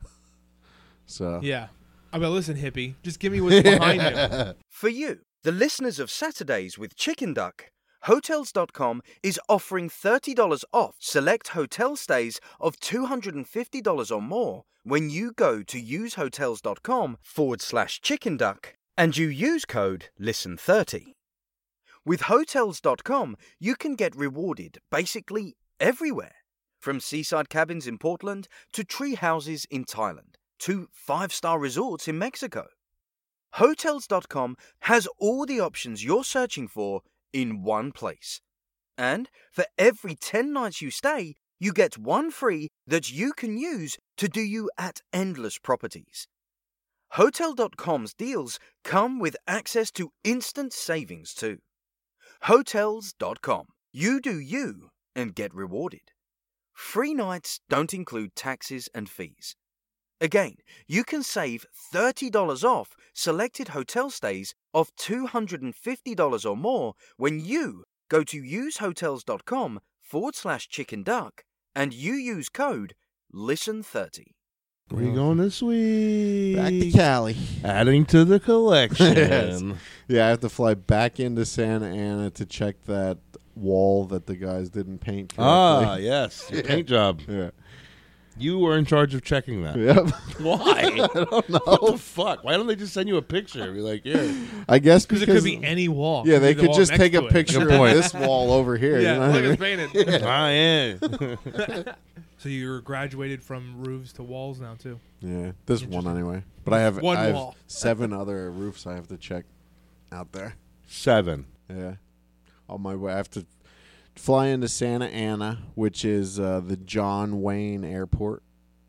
So Yeah. I mean, listen, hippie, just give me what's behind you. For you, the listeners of Saturdays with Chicken Duck, Hotels dot com is offering thirty dollars off select hotel stays of two hundred fifty dollars or more when you go to usehotels.com forward slash chicken duck and you use code listen thirty. With Hotels dot com, you can get rewarded basically everywhere, from seaside cabins in Portland to tree houses in Thailand to five-star resorts in Mexico. Hotels dot com has all the options you're searching for in one place. And for every ten nights you stay, you get one free that you can use to do you at endless properties. Hotel dot com's deals come with access to instant savings too. Hotels dot com. You do you and get rewarded. Free nights don't include taxes and fees. Again, you can save thirty dollars off selected hotel stays of two hundred fifty dollars or more when you go to usehotels.com forward slash chicken duck and you use code listen thirty. Where you going this week? back to Cali. Adding to the collection. Yeah, I have to fly back into Santa Ana to check that wall that the guys didn't paint correctly. Ah, yes. Your paint job. Yeah. You were in charge of checking that. Yep. Why? I don't know. What the fuck? Why don't they just send you a picture? Be like, here. I guess Because because it could be any wall. yeah, It they could be the could wall just next take a to it. picture Good of point. this wall over here. Yeah, you know what I look, mean? it's painted. Ah, yeah. So you're graduated from roofs to walls now, too. Yeah, this one Interesting. anyway. But I have, One I have wall. seven other roofs I have to check out there. Seven. Yeah, on my way. I have to fly into Santa Ana, which is uh, the John Wayne Airport,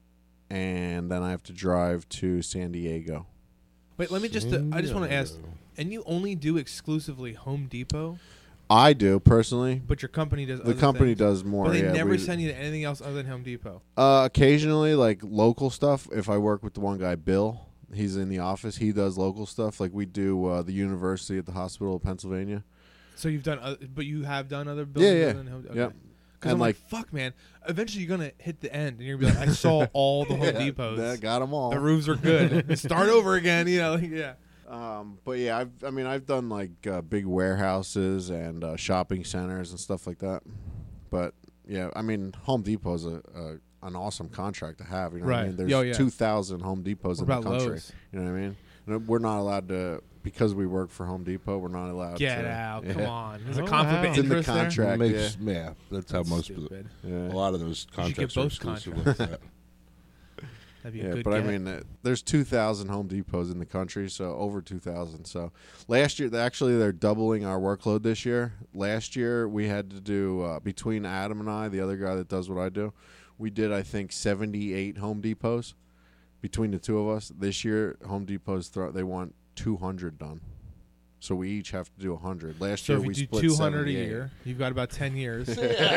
and then I have to drive to San Diego. Wait, let me just, uh, I just want to ask, and you only do exclusively Home Depot, I do personally. but your company does The other company things. does more. But they yeah, never we- send you to anything else other than Home Depot. Uh, occasionally, like local stuff. If I work with the one guy, Bill, he's in the office. He does local stuff. Like we do uh, the university at the hospital of Pennsylvania. So you've done, other, but you have done other Yeah, buildings yeah, other than Home Depot? yep. Because And I'm like, like- fuck, man. Eventually you're going to hit the end, and you're going to be like, I saw all the Home Yeah, Depots. that got them all. The roofs are good. Start over again, you know, like, yeah. Um, but yeah, I've, I mean, I've done like uh, big warehouses and uh, shopping centers and stuff like that. But yeah, I mean, Home Depot is a, a an awesome contract to have. You know what I Right. mean? There's Yo, yeah. two thousand Home Depots What in the about country. Lowe's? You know what I mean? And we're not allowed to because we work for Home Depot. We're not allowed. Get to, out. Yeah. Come on. There's a Oh, conflict wow. of It's in the interest there? contract. Makes, yeah. that's how most Stupid. Yeah. a lot of those You should get contracts are both exclusive contracts. like that. That'd be a Yeah, good but I get. mean, uh, there's two thousand Home Depots in the country, so over two thousand. So last year, they- actually, they're doubling our workload this year. Last year, we had to do, uh, between Adam and I, the other guy that does what I do, we did, I think, seventy-eight Home Depots between the two of us. This year, Home Depots, throw, they want two hundred done. So we each have to do one hundred. Last So year, if you we do split two hundred a seventy-eight. year, you've got about ten years.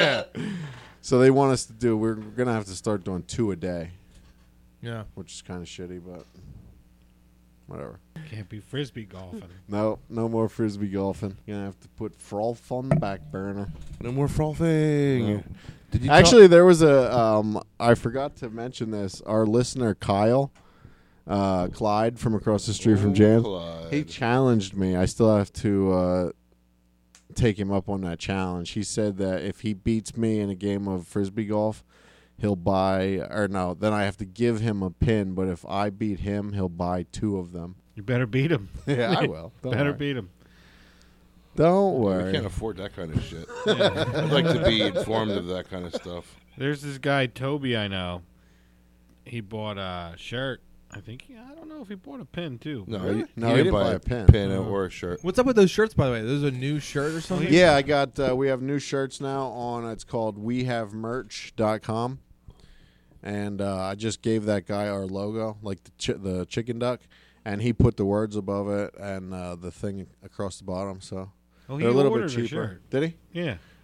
So they want us to do, we're going to have to start doing two a day, Yeah. which is kind of shitty, but whatever. Can't be frisbee golfing. No, no more frisbee golfing. You're gonna have to put froth on the back burner. No more frothing. No. Did you Actually, there was a. Um, I forgot to mention this. Our listener Kyle, uh, Clyde from across the street from Jan, he challenged me. I still have to uh, take him up on that challenge. He said that if he beats me in a game of frisbee golf, he'll buy. Or no, then I have to give him a pin. But if I beat him, he'll buy two of them. You better beat him. Yeah, I will. Don't better worry. beat him. Don't We worry. can't afford that kind of shit. I'd like to be informed of that kind of stuff. There's this guy Toby I know. He bought a shirt. I think he, I don't know if he bought a pin too. No, Really? he, No, he he didn't didn't buy, buy a a pin. pin Oh. or a shirt. What's up with those shirts, by the way? There's a new shirt or something? Yeah, I got. Uh, we have new shirts now on. It's called we have merch dot com, and uh, I just gave that guy our logo, like the chi- the chicken duck, and he put the words above it and uh, the thing across the bottom. So Well, they're a little bit ordered cheaper. shirt. Did he? Yeah.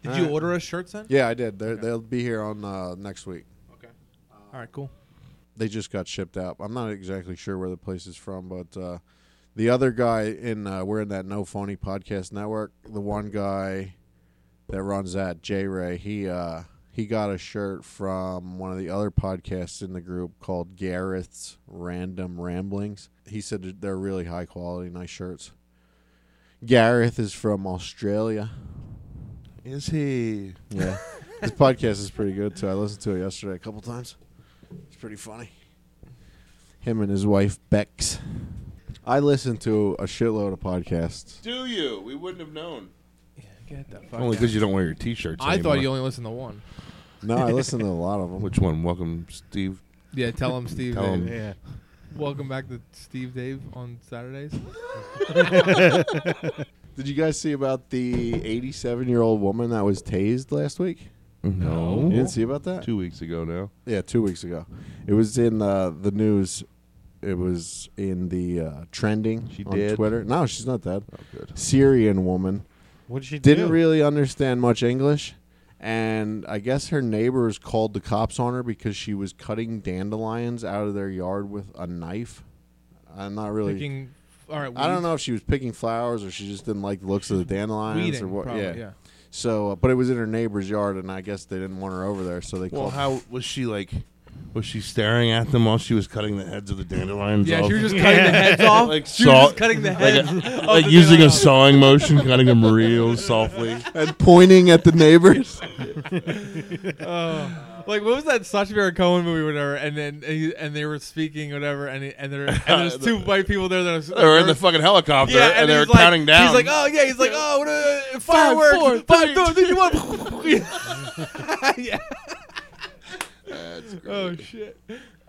Did All you right. order us shirts then? Yeah, I did. They're, Okay. They'll be here on uh, next week. Okay. All right, cool. They just got shipped out. I'm not exactly sure where the place is from, but uh, the other guy in uh, we're in that No Phony Podcast Network. The one guy that runs that, J Ray, he uh, he got a shirt from one of the other podcasts in the group called Gareth's Random Ramblings. He said that they're really high quality, nice shirts. Gareth is from Australia. Is he? Yeah, his podcast is pretty good too. I listened to it yesterday a couple times. It's pretty funny. Him and his wife Bex. I listen to a shitload of podcasts. Do you? We wouldn't have known. Yeah, get the fuck Only out. because you don't wear your T-shirts. I anymore. thought you only listened to one. No, I listen to a lot of them. Which one? Welcome, Steve. Yeah, tell him Steve. Tell Dave. him. Yeah. Welcome back to Steve Dave on Saturdays. Did you guys see about the eighty-seven-year-old woman that was tased last week? No. You didn't see about that? Two weeks ago now. Yeah, two weeks ago. It was in uh, the news. It was in the uh, trending She on dead? Twitter. No, she's not dead. Oh, good. Syrian woman. What did she Didn't do? really understand much English. And I guess her neighbors called the cops on her because she was cutting dandelions out of their yard with a knife. I'm not really. Picking, all right, I don't weeds. know if she was picking flowers or she just didn't like the looks of the dandelions Weeding, or what. probably, yeah. yeah. So, uh, but it was in her neighbor's yard, and I guess they didn't want her over there, so they Well, called. how was she like? Was she staring at them while she was cutting the heads of the dandelions Yeah, off? she was just cutting the heads off. Like she was saw- just cutting the like, heads. a, off like the using a dandelion. sawing motion, cutting them real softly. and pointing at the neighbors. Oh. Like what was that Sacha Baron Cohen movie, or whatever? And then and, he, and they were speaking, whatever, and he, and there and there's two white people there that are, They were in the fucking helicopter yeah, and, they were he's like, counting down. He's like, oh yeah, he's like, oh, what, uh, fireworks, four, five, three, two, one. Yeah. That's great. Oh shit.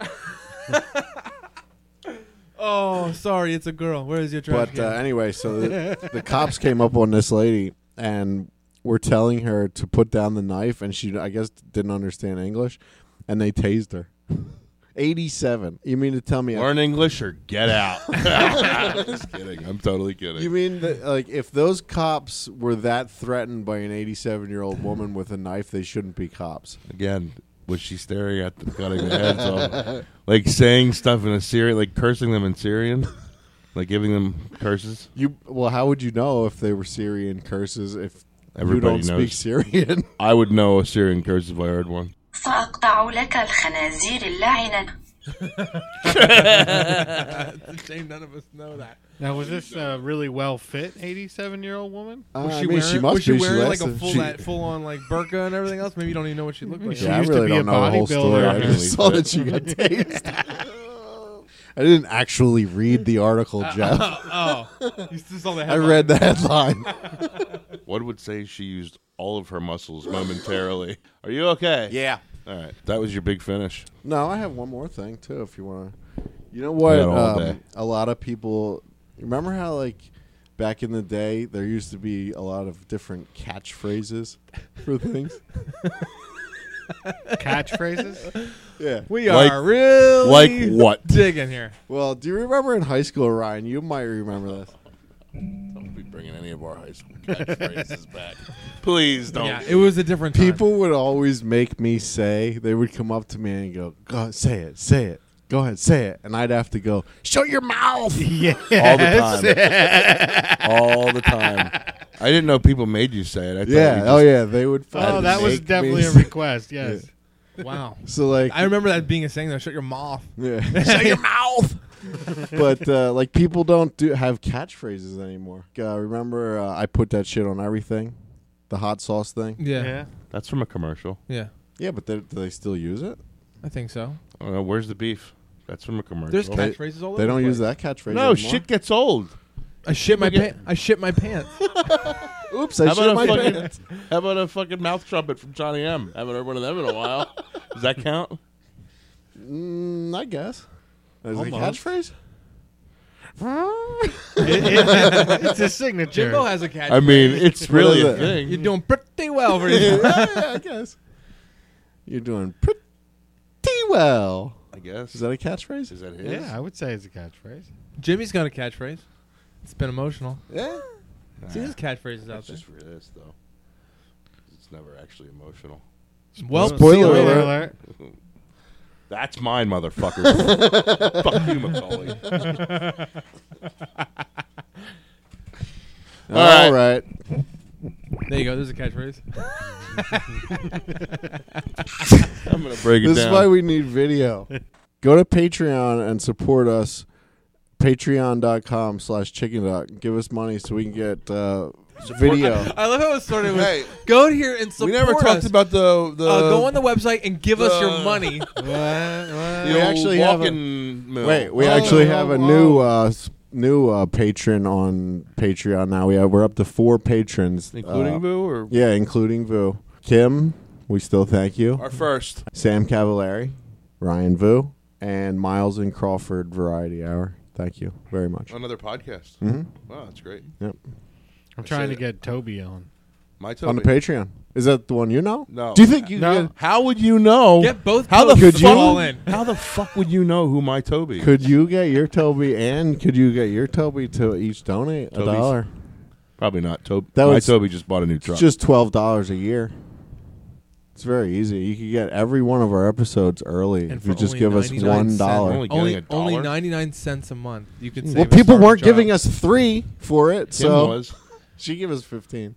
Oh, sorry, it's a girl. Where is your trash But uh, can? anyway, so the, the cops came up on this lady and were telling her to put down the knife, and she, I guess, didn't understand English, and they tased her. eighty-seven. You mean to tell me? Learn English or get out. Just kidding. I'm totally kidding. You mean that, like, if those cops were that threatened by an eighty-seven-year-old woman with a knife, they shouldn't be cops? Again, was she staring at the cutting the heads off? Like saying stuff in a Syrian, like cursing them in Syrian? Like giving them curses? You well, how would you know if they were Syrian curses if Everybody you don't knows. speak Syrian? I would know a Syrian curse if I heard one. سأقطع لك الخنازير اللعنة. It's a shame none of us know that. Now, was this a really well fit eighty-seven-year-old woman? Uh, Was she I mean, wearing, she must was she be. wearing like a lasted- full she- that full on like burqa and everything else? Maybe you don't even know what she looked like. She Yeah, I used to really be don't a know the whole story. I bodybuilder. just saw that she got tased. I didn't actually read the article, Jeff. Oh, you just saw the I headline. read the headline. One would say she used all of her muscles momentarily. Are you okay? Yeah. All right. That was your big finish. No, I have one more thing too. If you want to, you know I what? got all um, day. A lot of people remember how, like, back in the day, there used to be a lot of different catchphrases for things. Catchphrases? Yeah. We Like- are really like what? digging here. Well, do you remember in high school, Ryan? You might remember this. Don't be bringing any of our high school catchphrases back. Please don't. Yeah, it was a different time. People would always make me say, they would come up to me and go, "Go ahead, say it, say it. Go ahead, say it." And I'd have to go, "Shut your mouth." Yeah. All the time. All the time. I didn't know people made you say it. I thought Yeah. you Oh, just- yeah. They would. Oh, fucking that was make me definitely a say- request, yes. Wow. So, like, I remember that being a saying though. Shut your mouth. yeah. Shut your mouth. But uh, like, people don't do have catchphrases anymore. Uh, remember, uh, I put that shit on everything, the hot sauce thing. Yeah. Yeah. That's from a commercial. Yeah. Yeah, but they, do they still use it? I think so. I don't know. Where's the beef? That's from a commercial. There's They- catchphrases all over. They don't the use place. that catchphrase. no, anymore. shit gets old. I shit my People get- pants. I shit my pants. Oops, I How shit about, my a fucking, pants. how about a fucking mouth trumpet from Johnny M? Haven't heard one of them in a while. Does that count? Mm, I guess. Is it a Almost. catchphrase? It- it- it's a signature. Jimbo has a catchphrase. I mean, it's What really is a it? thing. You're doing pretty well for yeah, yourself. yeah, I guess. You're doing pretty well. I guess. Is that a catchphrase? Is that his? Yeah, I would say it's a catchphrase. Jimmy's got a catchphrase. It's been emotional. Yeah. See, there's catchphrases out That's there. just for this, though. It's It's never actually emotional. Well, Spoiler see you later. alert. That's mine, motherfucker. Fuck you, Macaulay. All right. There you go. There's a catchphrase. I'm gonna break it This down. is why we need video. Go to Patreon and support us. Patreon.com slash chicken duck. Give us money so we can get uh, video. I love how it started with Hey, go here and support we never us. talked about the the. uh, go on the website and give us your the- money. What? What? the We old actually have a- walking mill. Wait, we Oh, actually oh, have a oh. new uh, s- new uh, patron on Patreon now. We have we're up to four patrons, including uh, Boo or yeah, including Vu. Kim, we still thank you. our first. Sam Cavallari, Ryan Vu, and Miles and Crawford Variety Hour. Thank you very much. Another podcast. hmm Wow, that's great. Yep. I'm trying to Say- get Toby on. My Toby. On the Patreon. Is that the one you know? No. Do you think you No. could, How would you know? Get both. How the codes Could you- all in? How the fuck would you know who my Toby is? could you get your Toby and could you get your Toby to each donate a Toby's- dollar? Probably not. Toby. That my was- Toby just bought a new It's truck. just twelve dollars a year. It's very easy. You can get every one of our episodes early And if for you just only give us ninety-nine one cents. dollar. Only getting Only a dollar? only ninety-nine cents a month. You could. Save Well, a people starving weren't giving child. us three for it, Kim so was she gave us fifteen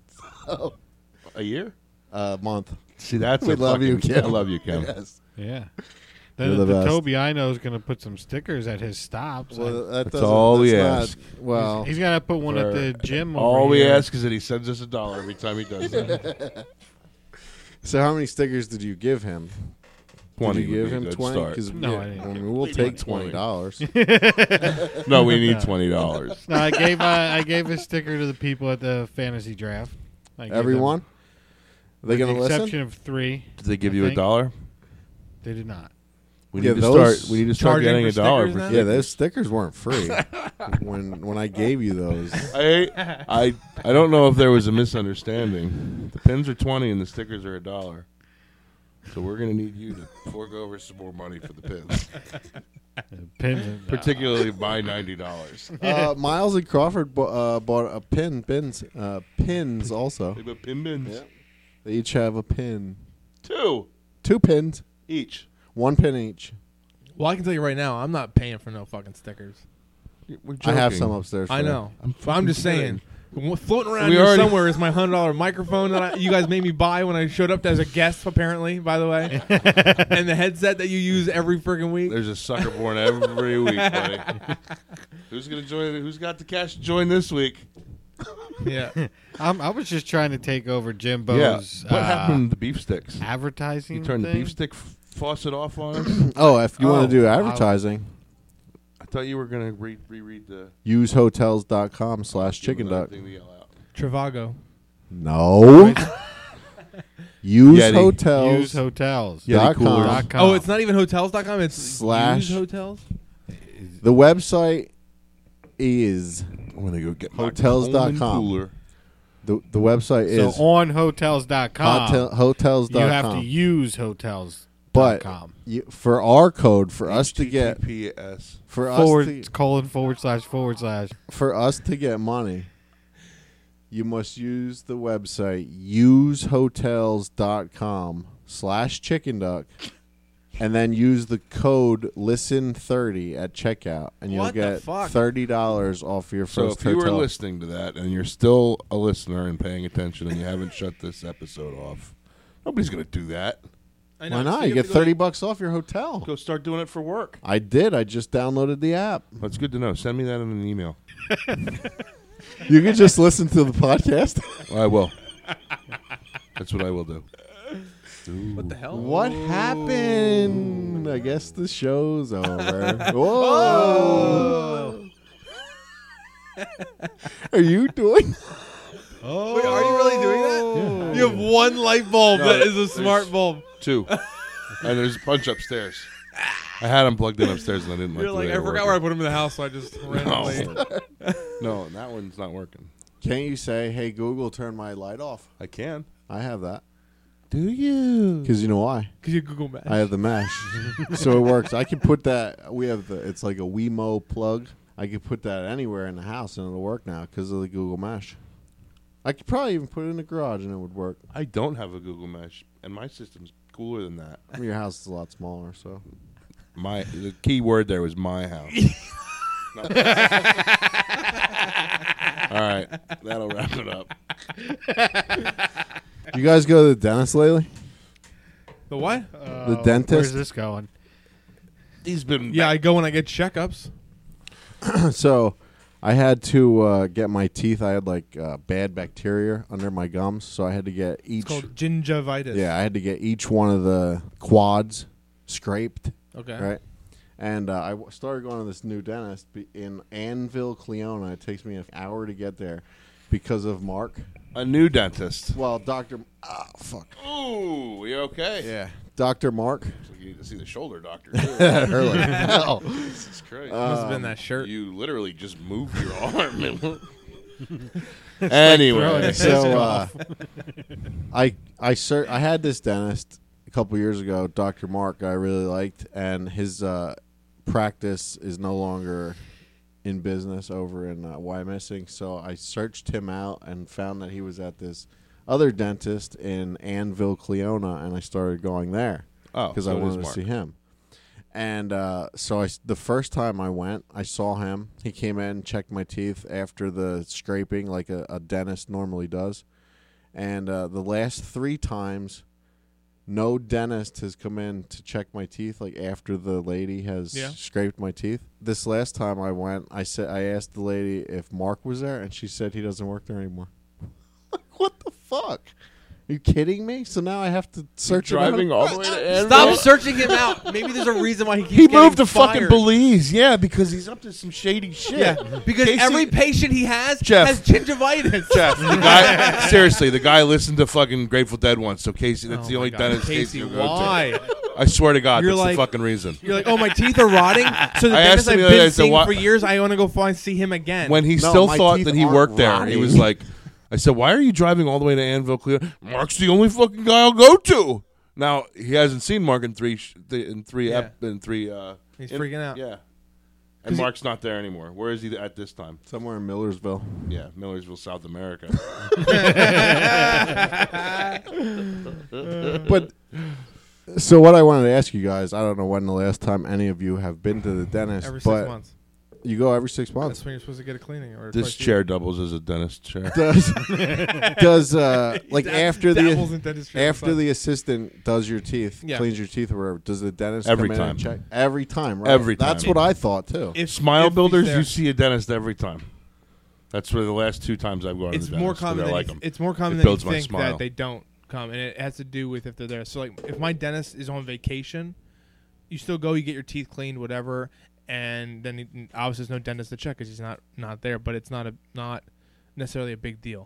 a year. a month. See, that's We a love you, fucking- Kim. I love you, Kim. Yes. Yeah. You're The, the the best. Toby I know is going to put some stickers at his stops. Well, that That's doesn't- all we that's ask. not- well, he's got to put one at the gym. Over All we here. ask is that he sends us a dollar every time he does that. so how many stickers did you give him? Twenty Did you would give be a him good twenty? start. 'Cause No, yeah, I didn't. I mean, we'll We take want twenty twenty. dollars. No, we need No. twenty dollars. No, I gave uh, I gave a sticker to the people at the fantasy draft. I gave them- Everyone? Are they with going to the listen? exception of three, Did they give I you a think. dollar? they did not. We Yeah, need to those- start. We need to start Charging getting for a dollar. stickers For now? Yeah, those stickers weren't free when when I gave you those. I, I I don't know if there was a misunderstanding. The pins are twenty and the stickers are a dollar. So we're gonna need you to fork over some more money for the pins, Pins and- particularly my ninety dollars. Uh, Miles and Crawford bo- uh, bought a pin, pins, uh, pins also. They put pin bins. Yeah. They each have a pin, Two two pins, each. one pin each. Well, I can tell you right now, I'm not paying for no fucking stickers. We're I have joking. some upstairs. I for you. know, I'm but I'm just fucking saying. Floating around We here already- somewhere is my hundred dollar microphone that I, you guys made me buy when I showed up as a guest. Apparently, by the way, and the headset that you use every freaking week. There's a sucker born every week, buddy. Who's gonna join? Who's got the cash to join this week? Yeah, I'm, I was just trying to take over Jimbo's What uh, happened to the beef sticks? advertising. You turned the thing. beef stick f- faucet off on us. Oh, if you Oh, want to do I'll- advertising, I thought you were gonna re- reread the use hotels dot com slash chicken Give him duck. another thing to yell out. Travago. No. use Yeti. hotels. Use hotels. Yeti dot coolers. com. Dot com. Oh, it's not even hotels dot com. It's Slash- used hotels. The website is I'm gonna go get Hotels my dot Coleman com. cooler. the the website so is on hotels dot com. hotel, hotels you dot have com. to use hotels But dot com. you, for our code, for us to get H T T P S. for us forward to, colon forward slash forward slash. for us to get money, you must use the website use hotels dot com slash chicken duck, and then use the code listen thirty at checkout, and you'll What the get fuck? thirty dollars off your So first if you were hotel. listening to that and you're still a listener and paying attention and you haven't shut this episode off, nobody's gonna do that. I know. Why So not? You have get to go- thirty bucks off your hotel. Go start doing it for work. I did. I just downloaded the app. That's good to know. Send me that in an email. You can just listen to the podcast. I will. That's what I will do. What the hell? What happened? I guess the show's over. Whoa! Are you doing? Oh, Wait, are you really doing that? You have one light bulb No, that is a there's- smart bulb. Two. And there's a bunch upstairs. I had them plugged in upstairs and I didn't like You're the like, way I they were forgot where I working. put them in the house, so I just randomly. No, that one's not working. Can't you say, "Hey Google, turn my light off"? I can. I have that. Do you? Because you know why? Because you Google Maps. I have the mesh, so it works. I can put that. We have the. It's like a Wemo plug. I can put that anywhere in the house and it'll work now because of the Google Mesh. I could probably even put it in the garage and it would work. I don't have a Google Mesh, and my system's cooler than that. I mean, your house is a lot smaller, so. My the key word there was my house. All right, that'll wrap it up. You guys go to the dentist lately? The what? The Uh, dentist? Where's this going? He's been Yeah, I go when I get checkups. So, I had to uh, get my teeth. I had like uh, bad bacteria under my gums, so I had to get It's each. called gingivitis. Yeah, I had to get each one of the quads scraped, Okay. right? And uh, I w- started going to this new dentist be- in Annville, Cleona. It takes me an hour to get there because of Mark. a new dentist. Well, Doctor Ah, fuck. Ooh, you okay? Yeah, Doctor Mark. Looks like you need to see the shoulder doctor. That hurt like hell. Jesus Christ. Must have been that shirt. You literally just moved your arm. Anyway, So uh, I I ser- I had this dentist a couple years ago, Doctor Mark, I really liked, and his uh, practice is no longer in business over in uh, Wyomissing. So I searched him out and found that he was at this other dentist in Annville, Cleona, and I started going there oh, because so I it is wanted to Mark. see him. And uh, so I s the first time I went, I saw him. He came in, checked my teeth after the scraping, like a, a dentist normally does. And uh, the last three times, no dentist has come in to check my teeth. Like after the lady has Yeah. scraped my teeth. This last time I went, I said I asked the lady if Mark was there, and she said he doesn't work there anymore. What the fuck? Are you kidding me? So now I have to search him out? Driving all the way to Annville? Stop searching him out. Maybe there's a reason why he keeps He getting moved to fucking fired. Belize, yeah, because he's up to some shady shit. Yeah, because Casey- every patient he has Jeff. has gingivitis. Jeff, the guy, seriously, the guy listened to fucking Grateful Dead once. So Casey, that's Oh the my only God. dentist Casey, Casey will go why? to. I swear to God, You're that's like- the fucking reason. You're like, oh, my teeth are rotting. So the I dentist asked him I've the other day, I been said, seeing "Why-" for years, I want to go find see him again. When he No, still my thought teeth that he aren't worked there, he rotting. was like, I said, why are you driving all the way to Annville, Cleveland? Mark's the only fucking guy I'll go to. Now, he hasn't seen Mark in three, sh- th- in three, Yeah. ep- in three, uh, He's in- freaking out. Yeah. And Mark's not there anymore. Where is he at this time? Somewhere in Millersville. Yeah, Millersville, South America. But so what I wanted to ask you guys, I don't know when the last time any of you have been to the dentist, Every six but months. you go every six months. That's when you're supposed to get a cleaning. Or This twice a year. chair doubles as a dentist chair. Does does uh like Dab- after dabbles the in dentistry after outside. the assistant does your teeth, Yeah. cleans your teeth or whatever, does the dentist Every come in and time. check every time? Right? Every That's time. what I thought too. If- Smile if he's Builders, there. you see a dentist every time. That's where the last two times I've gone to It's the more dentist, 'cause common I than like you, 'em. it's more common It than you builds my think smile. that they don't come, and it has to do with if they're there. So like, if my dentist is on vacation, you still go, you get your teeth cleaned, whatever, and then he, obviously there's no dentist to check because he's not not there. But it's not a not necessarily a big deal.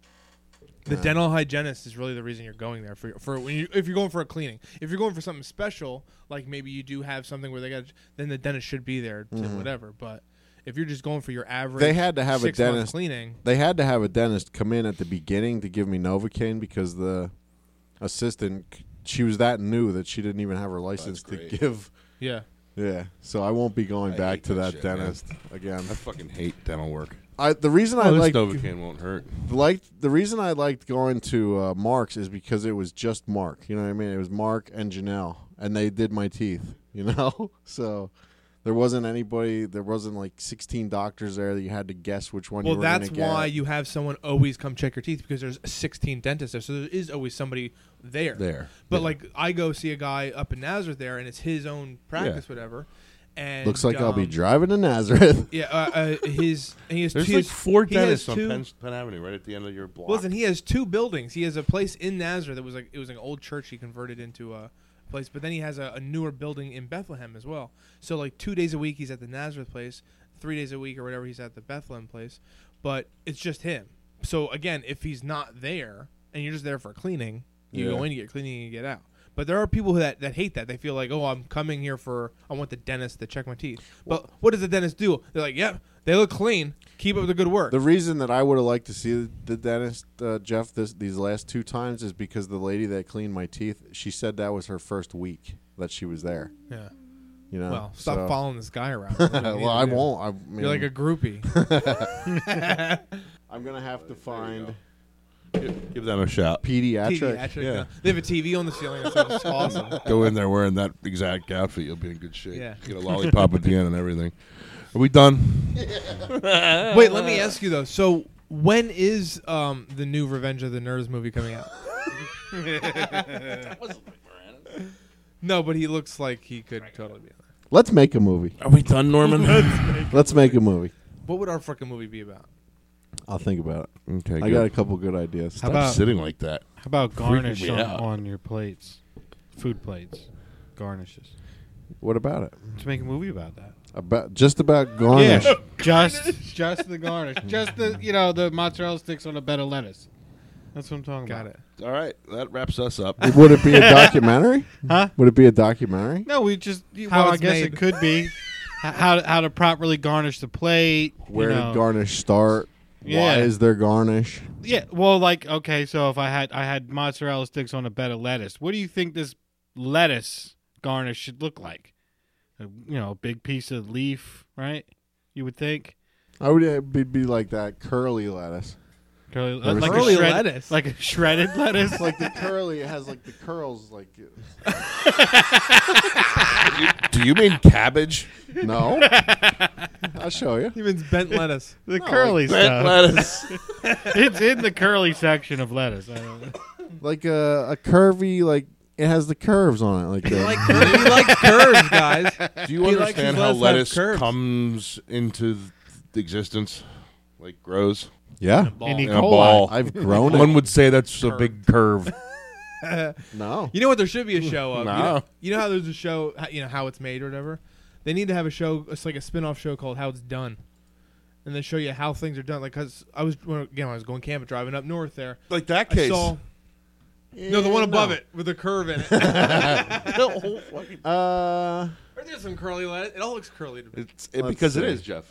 The Yeah. dental hygienist is really the reason you're going there for for when you, if you're going for a cleaning. If you're going for something special, like maybe you do have something where they got, then the dentist should be there to Mhm. whatever. But if you're just going for your average, They had to have a six-month dentist cleaning. They had to have a dentist come in at the beginning to give me Novocaine because the assistant, she was that new that she didn't even have her license to great. give. Yeah. Yeah, so I won't be going I back hate to that that shit, man. dentist again. I fucking hate dental work. I the reason I Oh, this like Novocaine won't hurt. liked the reason I liked going to uh, Mark's is because it was just Mark. You know what I mean? It was Mark and Janelle, and they did my teeth. You know, so there wasn't anybody. There wasn't like sixteen doctors there that you had to guess which one. Well, you were that's gonna get. why you have someone always come check your teeth because there's sixteen dentists there, so there is always somebody there. There. But Yeah. like, I go see a guy up in Nazareth there, and it's his own practice, whatever. And Looks like I'll be um, driving to Nazareth. Yeah, uh, uh, his and he has There's he like has- four he has dentists on two- Penn, Penn Avenue, right at the end of your block. Listen, he has two buildings. He has a place in Nazareth that was like it was an old church he converted into a place, but then he has a, a newer building in Bethlehem as well. So like two days a week he's at the Nazareth place, three days a week or whatever he's at the Bethlehem place. But it's just him. So again, if he's not there and you're just there for cleaning, you Yeah. go in, you get cleaning, and you get out. But there are people that, that hate that. They feel like, oh, I'm coming here for I want the dentist to check my teeth. But what does the dentist do? They're like, yeah, they look clean. Keep up the good work. The reason that I would have liked to see the, the dentist, uh, Jeff, this these last two times is because the lady that cleaned my teeth, she said that was her first week that she was there. yeah. You know, Well, stop so- following this guy around. That's what you need well, to I do. won't. I mean, You're like a groupie. I'm gonna have to find Give, give them a shout. Pediatric. Pediatric. Yeah. Yeah. They have a T V on the ceiling. That's just awesome. Go in there wearing that exact outfit. You'll be in good shape. Yeah. Get a lollipop at the end and everything. Are we done? Wait, let me ask you though. So when is um, the new Revenge of the Nerds movie coming out? No, but he looks like he could totally be in there. Let's make a movie. Are we done, Norman? Let's make a movie. What would our freaking movie be about? I'll think about it. Okay. I good. got a couple good ideas. How Stop about sitting like that. how about garnish me on, out. on your plates, food plates, garnishes? What about it? Let's make a movie about that. About just about garnish. Yeah, just just the garnish, just the you know the mozzarella sticks on a bed of lettuce. That's what I'm talking Got about. it. All right. That wraps us up. Would it be a documentary? Huh? Would it be a documentary? No, we just you- How well, I it's guess made. it could be h- how how to properly garnish the plate. Where you know. did garnish start? Why Yeah. is there garnish? Yeah, well, like okay, so if I had I had mozzarella sticks on a bed of lettuce, what do you think this lettuce garnish should look like? A, you know, a big piece of leaf, right? You would think. I would uh, be, be like that curly lettuce. Curly, There was like curly a shred, lettuce. like a shredded lettuce. Like the curly, it has like the curls. Like Do you mean cabbage? no, I'll show you. He means bent lettuce. the curly Bent stuff. lettuce. It's in the curly section of lettuce. I don't know. Like a, a curvy, like it has the curves on it. Like the, Like cur- he likes curves, guys. Do you He likes his understand how lettuce have lettuce curves. comes into th- existence? Like grows yeah, In in E. a coli. ball. I've grown One it. would say that's a big curve. No, You know what? There should be a show of. You, No. know, you know how there's a show, how- you know how it's made or whatever. They need to have a show. It's like a spin-off show called How It's Done, and they show you how things are done. Like, cause I was when, again, when I was going camping, driving up north there. Like that I case. saw no the one above it with the curve in it. uh, Or there's some curly lettuce. It all looks curly to me. It's it, Let's because it see. is, Jeff.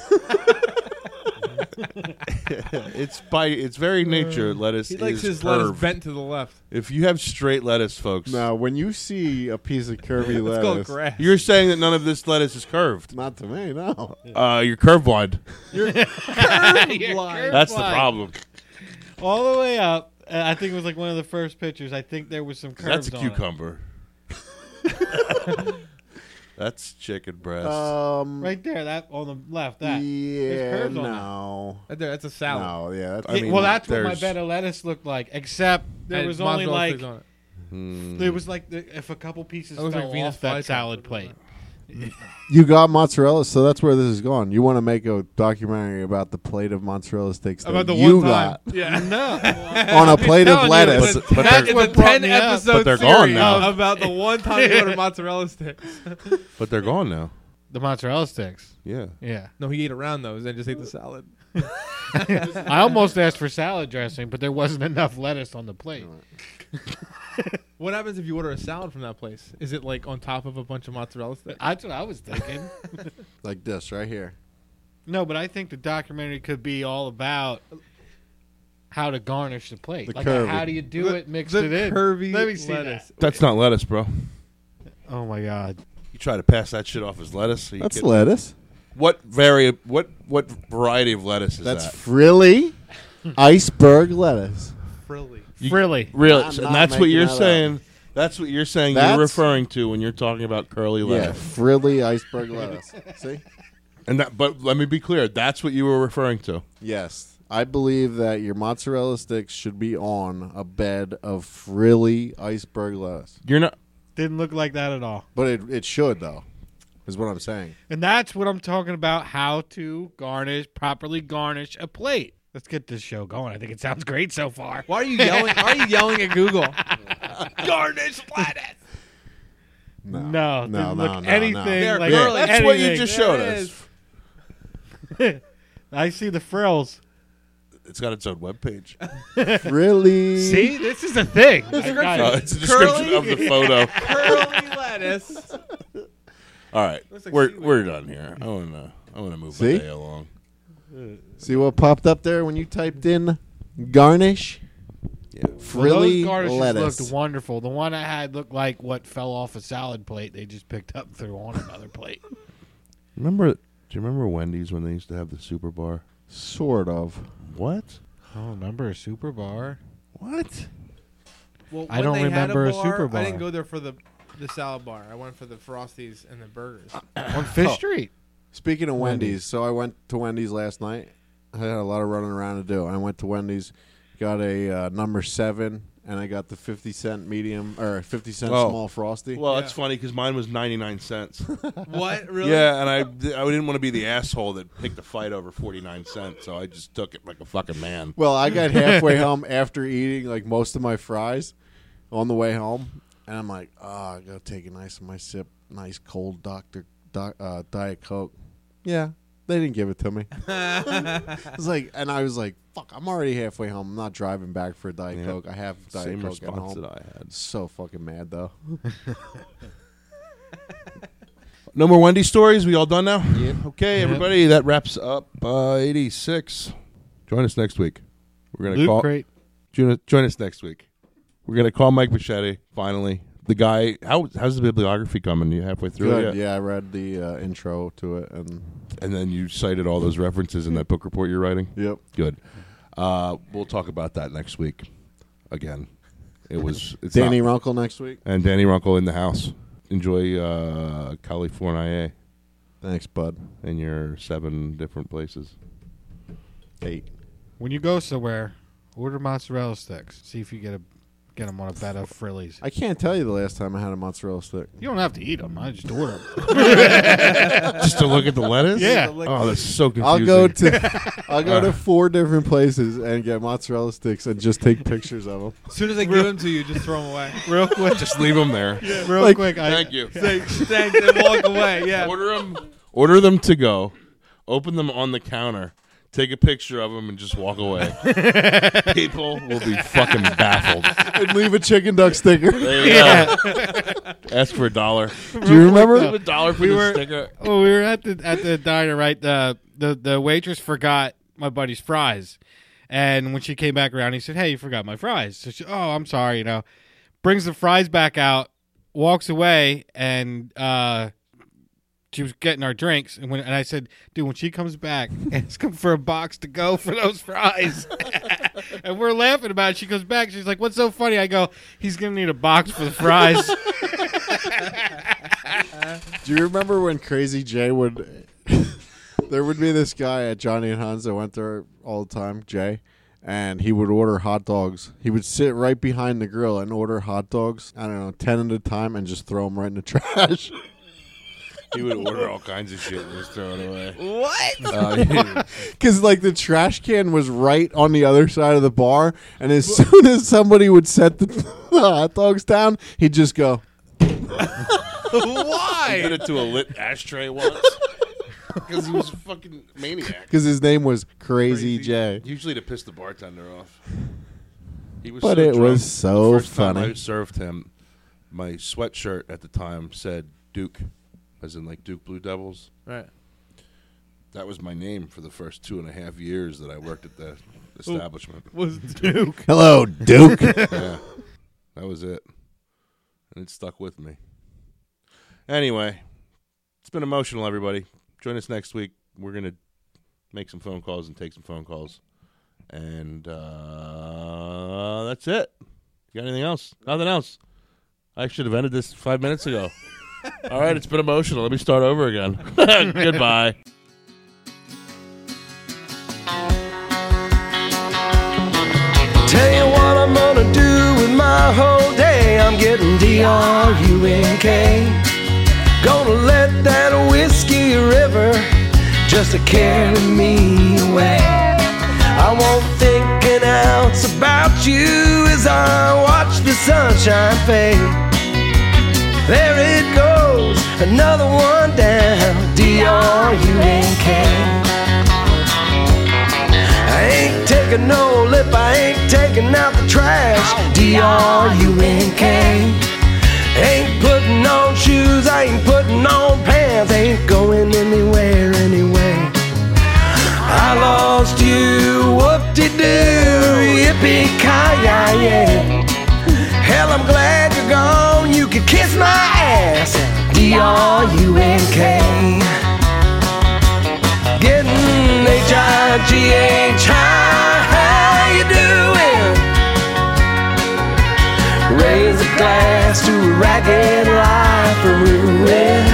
It's by its very nature, lettuce He likes is his curved. lettuce bent to the left. If you have straight lettuce, folks, now when you see a piece of curvy It's called lettuce, grass. you're saying that none of this lettuce is curved. not to me, no. Uh, you're curve blind. You're That's the blind. problem. All the way up. uh, I think it was like one of the first pictures. I think there was some curves That's a on it. cucumber. That's chicken breast. Um, Right there, that on the left. That. yeah, curves on that. no, Right there, that's a salad. no, yeah. That's, I Yeah, mean, well, that's what my there's- bed of lettuce looked like. Except there And was only mozzarella like sticks on it. Hmm. there was like the, if a couple pieces That was fell like Venus off that flytrap. salad plate. You got mozzarella, so that's where this is going. You want to make a documentary about the plate of mozzarella sticks that About the you one time. got Yeah. No, on a plate of telling you, lettuce. But- but That's they're- what what brought ten me up. episode But they're gone series now. about the one time he ordered mozzarella sticks. But they're gone now. the mozzarella sticks. Yeah. Yeah, No, he ate around those and just ate the salad. I almost asked for salad dressing, but there wasn't enough lettuce on the plate. What happens if you order a salad from that place? Is it like on top of a bunch of mozzarella sticks? That's what I was thinking. Like this right here. No, but I think the documentary could be all about how to garnish the plate. The like curvy. how do you do The- it? Mix the it in. curvy Let me see lettuce. that. That's not lettuce, bro. Oh my god. You try to pass that shit off as lettuce. Are you That's kidding? lettuce. What vari- What what variety of lettuce is That's that? frilly iceberg lettuce. Frilly. You- Frilly. Really? I'm and not that's what making you're that up. saying. That's what you're saying. That's- You're referring to when you're talking about curly Yeah, lettuce. frilly iceberg lettuce. See? And that, but let me be clear. That's what you were referring to. Yes. I believe that your mozzarella sticks should be on a bed of frilly iceberg lettuce. You're not. Didn't look like that at all. But it, it should, though, is what I'm saying. And that's what I'm talking about, how to garnish, properly garnish a plate. Let's get this show going. I think it sounds great so far. Why are you yelling? Why are you yelling at Google? Garnish lettuce. No. No, No, didn't no, look no, anything no. They're like curly. That's what you anything. just showed There it us. is. I see the frills. It's got its own webpage. Frilly. See, this is a thing. I got Uh, it. it's a description Curly. of the photo. Curly lettuce. All right, Looks like we're seaweed. we're done here. I want to I want to move See? my day along. See what popped up there when you typed in garnish? Yeah. Well, Frilly those garnishes lettuce. looked wonderful. The one I had looked like what fell off a salad plate. They just picked up and threw on another plate. Remember? Do you remember Wendy's when they used to have the super bar? Sort of. What? I don't remember a super bar. What? Well, I when don't they had remember a bar, super bar. I didn't go there for the the salad bar. I went for the Frosties and the burgers. On Fish Oh. Street. Speaking of Wendy's, Wendy's. so I went to Wendy's last night. I had a lot of running around to do. I went to Wendy's, got a uh, number seven, and I got the fifty cent medium or fifty cent Oh. small frosty. Well, Yeah. that's funny because mine was ninety-nine cents. What? Really? Yeah, and I, I didn't want to be the asshole that picked a fight over forty-nine cents, so I just took it like a fucking man. Well, I got halfway home after eating like most of my fries on the way home, and I'm like, oh, I gotta take a nice my sip, nice cold Doctor Doc, uh, Diet Coke. Yeah, they didn't give it to me. It was like, and I was like, fuck, I'm already halfway home. I'm not driving back for a Diet Yeah. Coke. I have Diet Same Coke at response home. that I had. So fucking mad though. No more Wendy stories? We all done now? Yep. Okay, everybody, that wraps up uh, eighty-six. Join us next week. We're gonna Loot call. Crate. Join, join us next week. We're gonna call Mike Machete finally. The guy. How how's the bibliography coming? You halfway through Good. it yet? Yeah, I read the uh, intro to it, and And then you cited all those references in that book report you're writing. yep. Good. Uh, we'll talk about that next week. Again, it was it's Danny not- Runkle next week. and Danny Runkle in the house. Enjoy uh, California Thanks, bud. in your seven different places. Eight. When you go somewhere, order mozzarella sticks. See if you get a get them on a bed of Frillies. I can't tell you the last time I had a mozzarella stick. You don't have to eat them. I just order them. Just to look at the lettuce? Yeah. Oh, that's so confusing. I'll go to I'll go to four different places and get mozzarella sticks and just take pictures of them. As soon as I give them to you, just throw them away. Real quick. Just leave them there. Real Like- quick. I, Thank you. Say thanks and walk away. Yeah. Order them. Order them to go. Open them on the counter. Take a picture of them and just walk away. People will be fucking baffled. And leave a chicken duck sticker. There you go. Ask for a dollar. Do you remember? Give a dollar for We the were- sticker. Oh, we were at the at the diner, right? The the the waitress forgot my buddy's fries, and when she came back around, he said, "Hey, you forgot my fries." So she, "Oh, I'm sorry," you know. Brings the fries back out, walks away, and uh, she was getting our drinks, and when and I said, "Dude, when she comes back, ask him for a box to go for those fries." And we're laughing about it. She comes back, she's like, "What's so funny?" I go, "He's gonna need a box for the fries." Do you remember when Crazy Jay would? There would be this guy at Johnny and Hans that went there all the time, Jay, and he would order hot dogs. He would sit right behind the grill and order hot dogs. I don't know, ten at a time, and just throw them right in the trash. He would order all kinds of shit and just throw it away. What? Uh, he- Because like the trash can was right on the other side of the bar, and as soon as somebody would set the, the hot dogs down, he'd just go. I Why? did it to a lit ashtray once. Because he was a fucking maniac. Because his name was Crazy, Crazy. Jay. Usually to piss the bartender off. He was But so it drunk. was so the first time funny. I served him, my sweatshirt at the time said Duke, as in like Duke Blue Devils. Right. That was my name for the first two and a half years that I worked at the establishment. Was Duke. Hello, Duke. Yeah, that was it, and it stuck with me. Anyway, it's been emotional, everybody. Join us next week. We're gonna make some phone calls and take some phone calls, and uh, that's it. You got anything else? Nothing else. I should have ended this five minutes ago. All right, it's been emotional. Let me start over again. Goodbye. Tell you what I'm gonna do with my whole day. I'm getting D R U N K. Gonna let that whiskey river just to carry me away. I won't think an ounce about you as I watch the sunshine fade. There it goes, another one down, D R U N K. I ain't taking no lip, I ain't taking out the trash, D R U N K. Ain't putting on shoes, I ain't putting on pants, ain't going anywhere anyway. I lost you, whoop-de-doo, yippee-ki-yay. Hell, I'm glad you're gone, you can kiss my ass, D R U N K. Getting H I G H high, glass to a ragged life of ruin.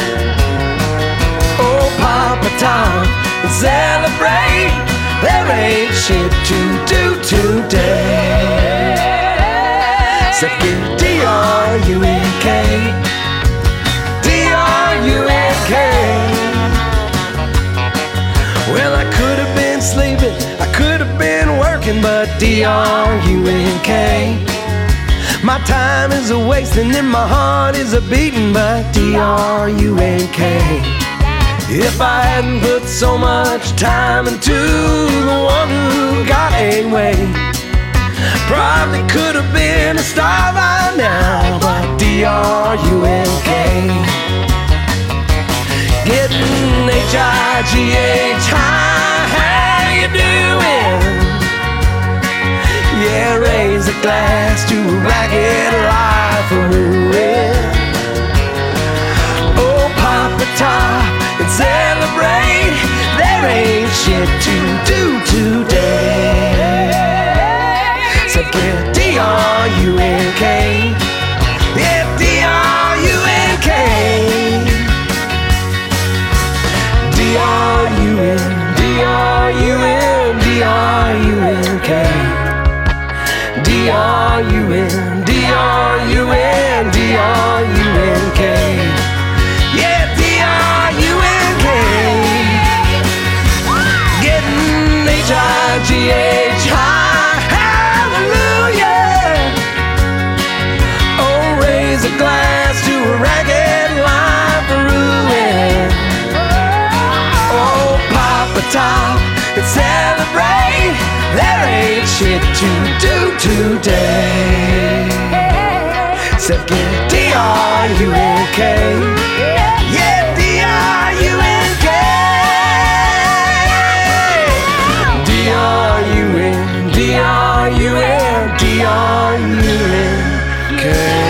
Oh, Papa Tom, celebrate. There ain't shit to do today. Except get D R U N K. D R U N K. Well, I could have been sleeping, I could have been working, but D R U N K. My time is a wasting and my heart is a beating, but D R U N K. If I hadn't put so much time into the one who got away, probably could have been a star by now, but D R U N K. Getting H I G H high, how you doing? Yeah, raise a glass to a ragged life of ruin. Oh, Papa Top, and celebrate. There ain't shit to do today. So get D R U N K. Yeah, D R U N K. D R U N, D R U N, D R U N K. D R U N, D R U N, D R U N K. Yeah, D R U N K. Getting H I G H high, hallelujah. Oh, raise a glass to a ragged life of ruin. Oh, Papa Top, and celebrate. There ain't shit to do today. Except get D R U N K. Yeah, D R U N K. D R U N, D R U N, D R U N K.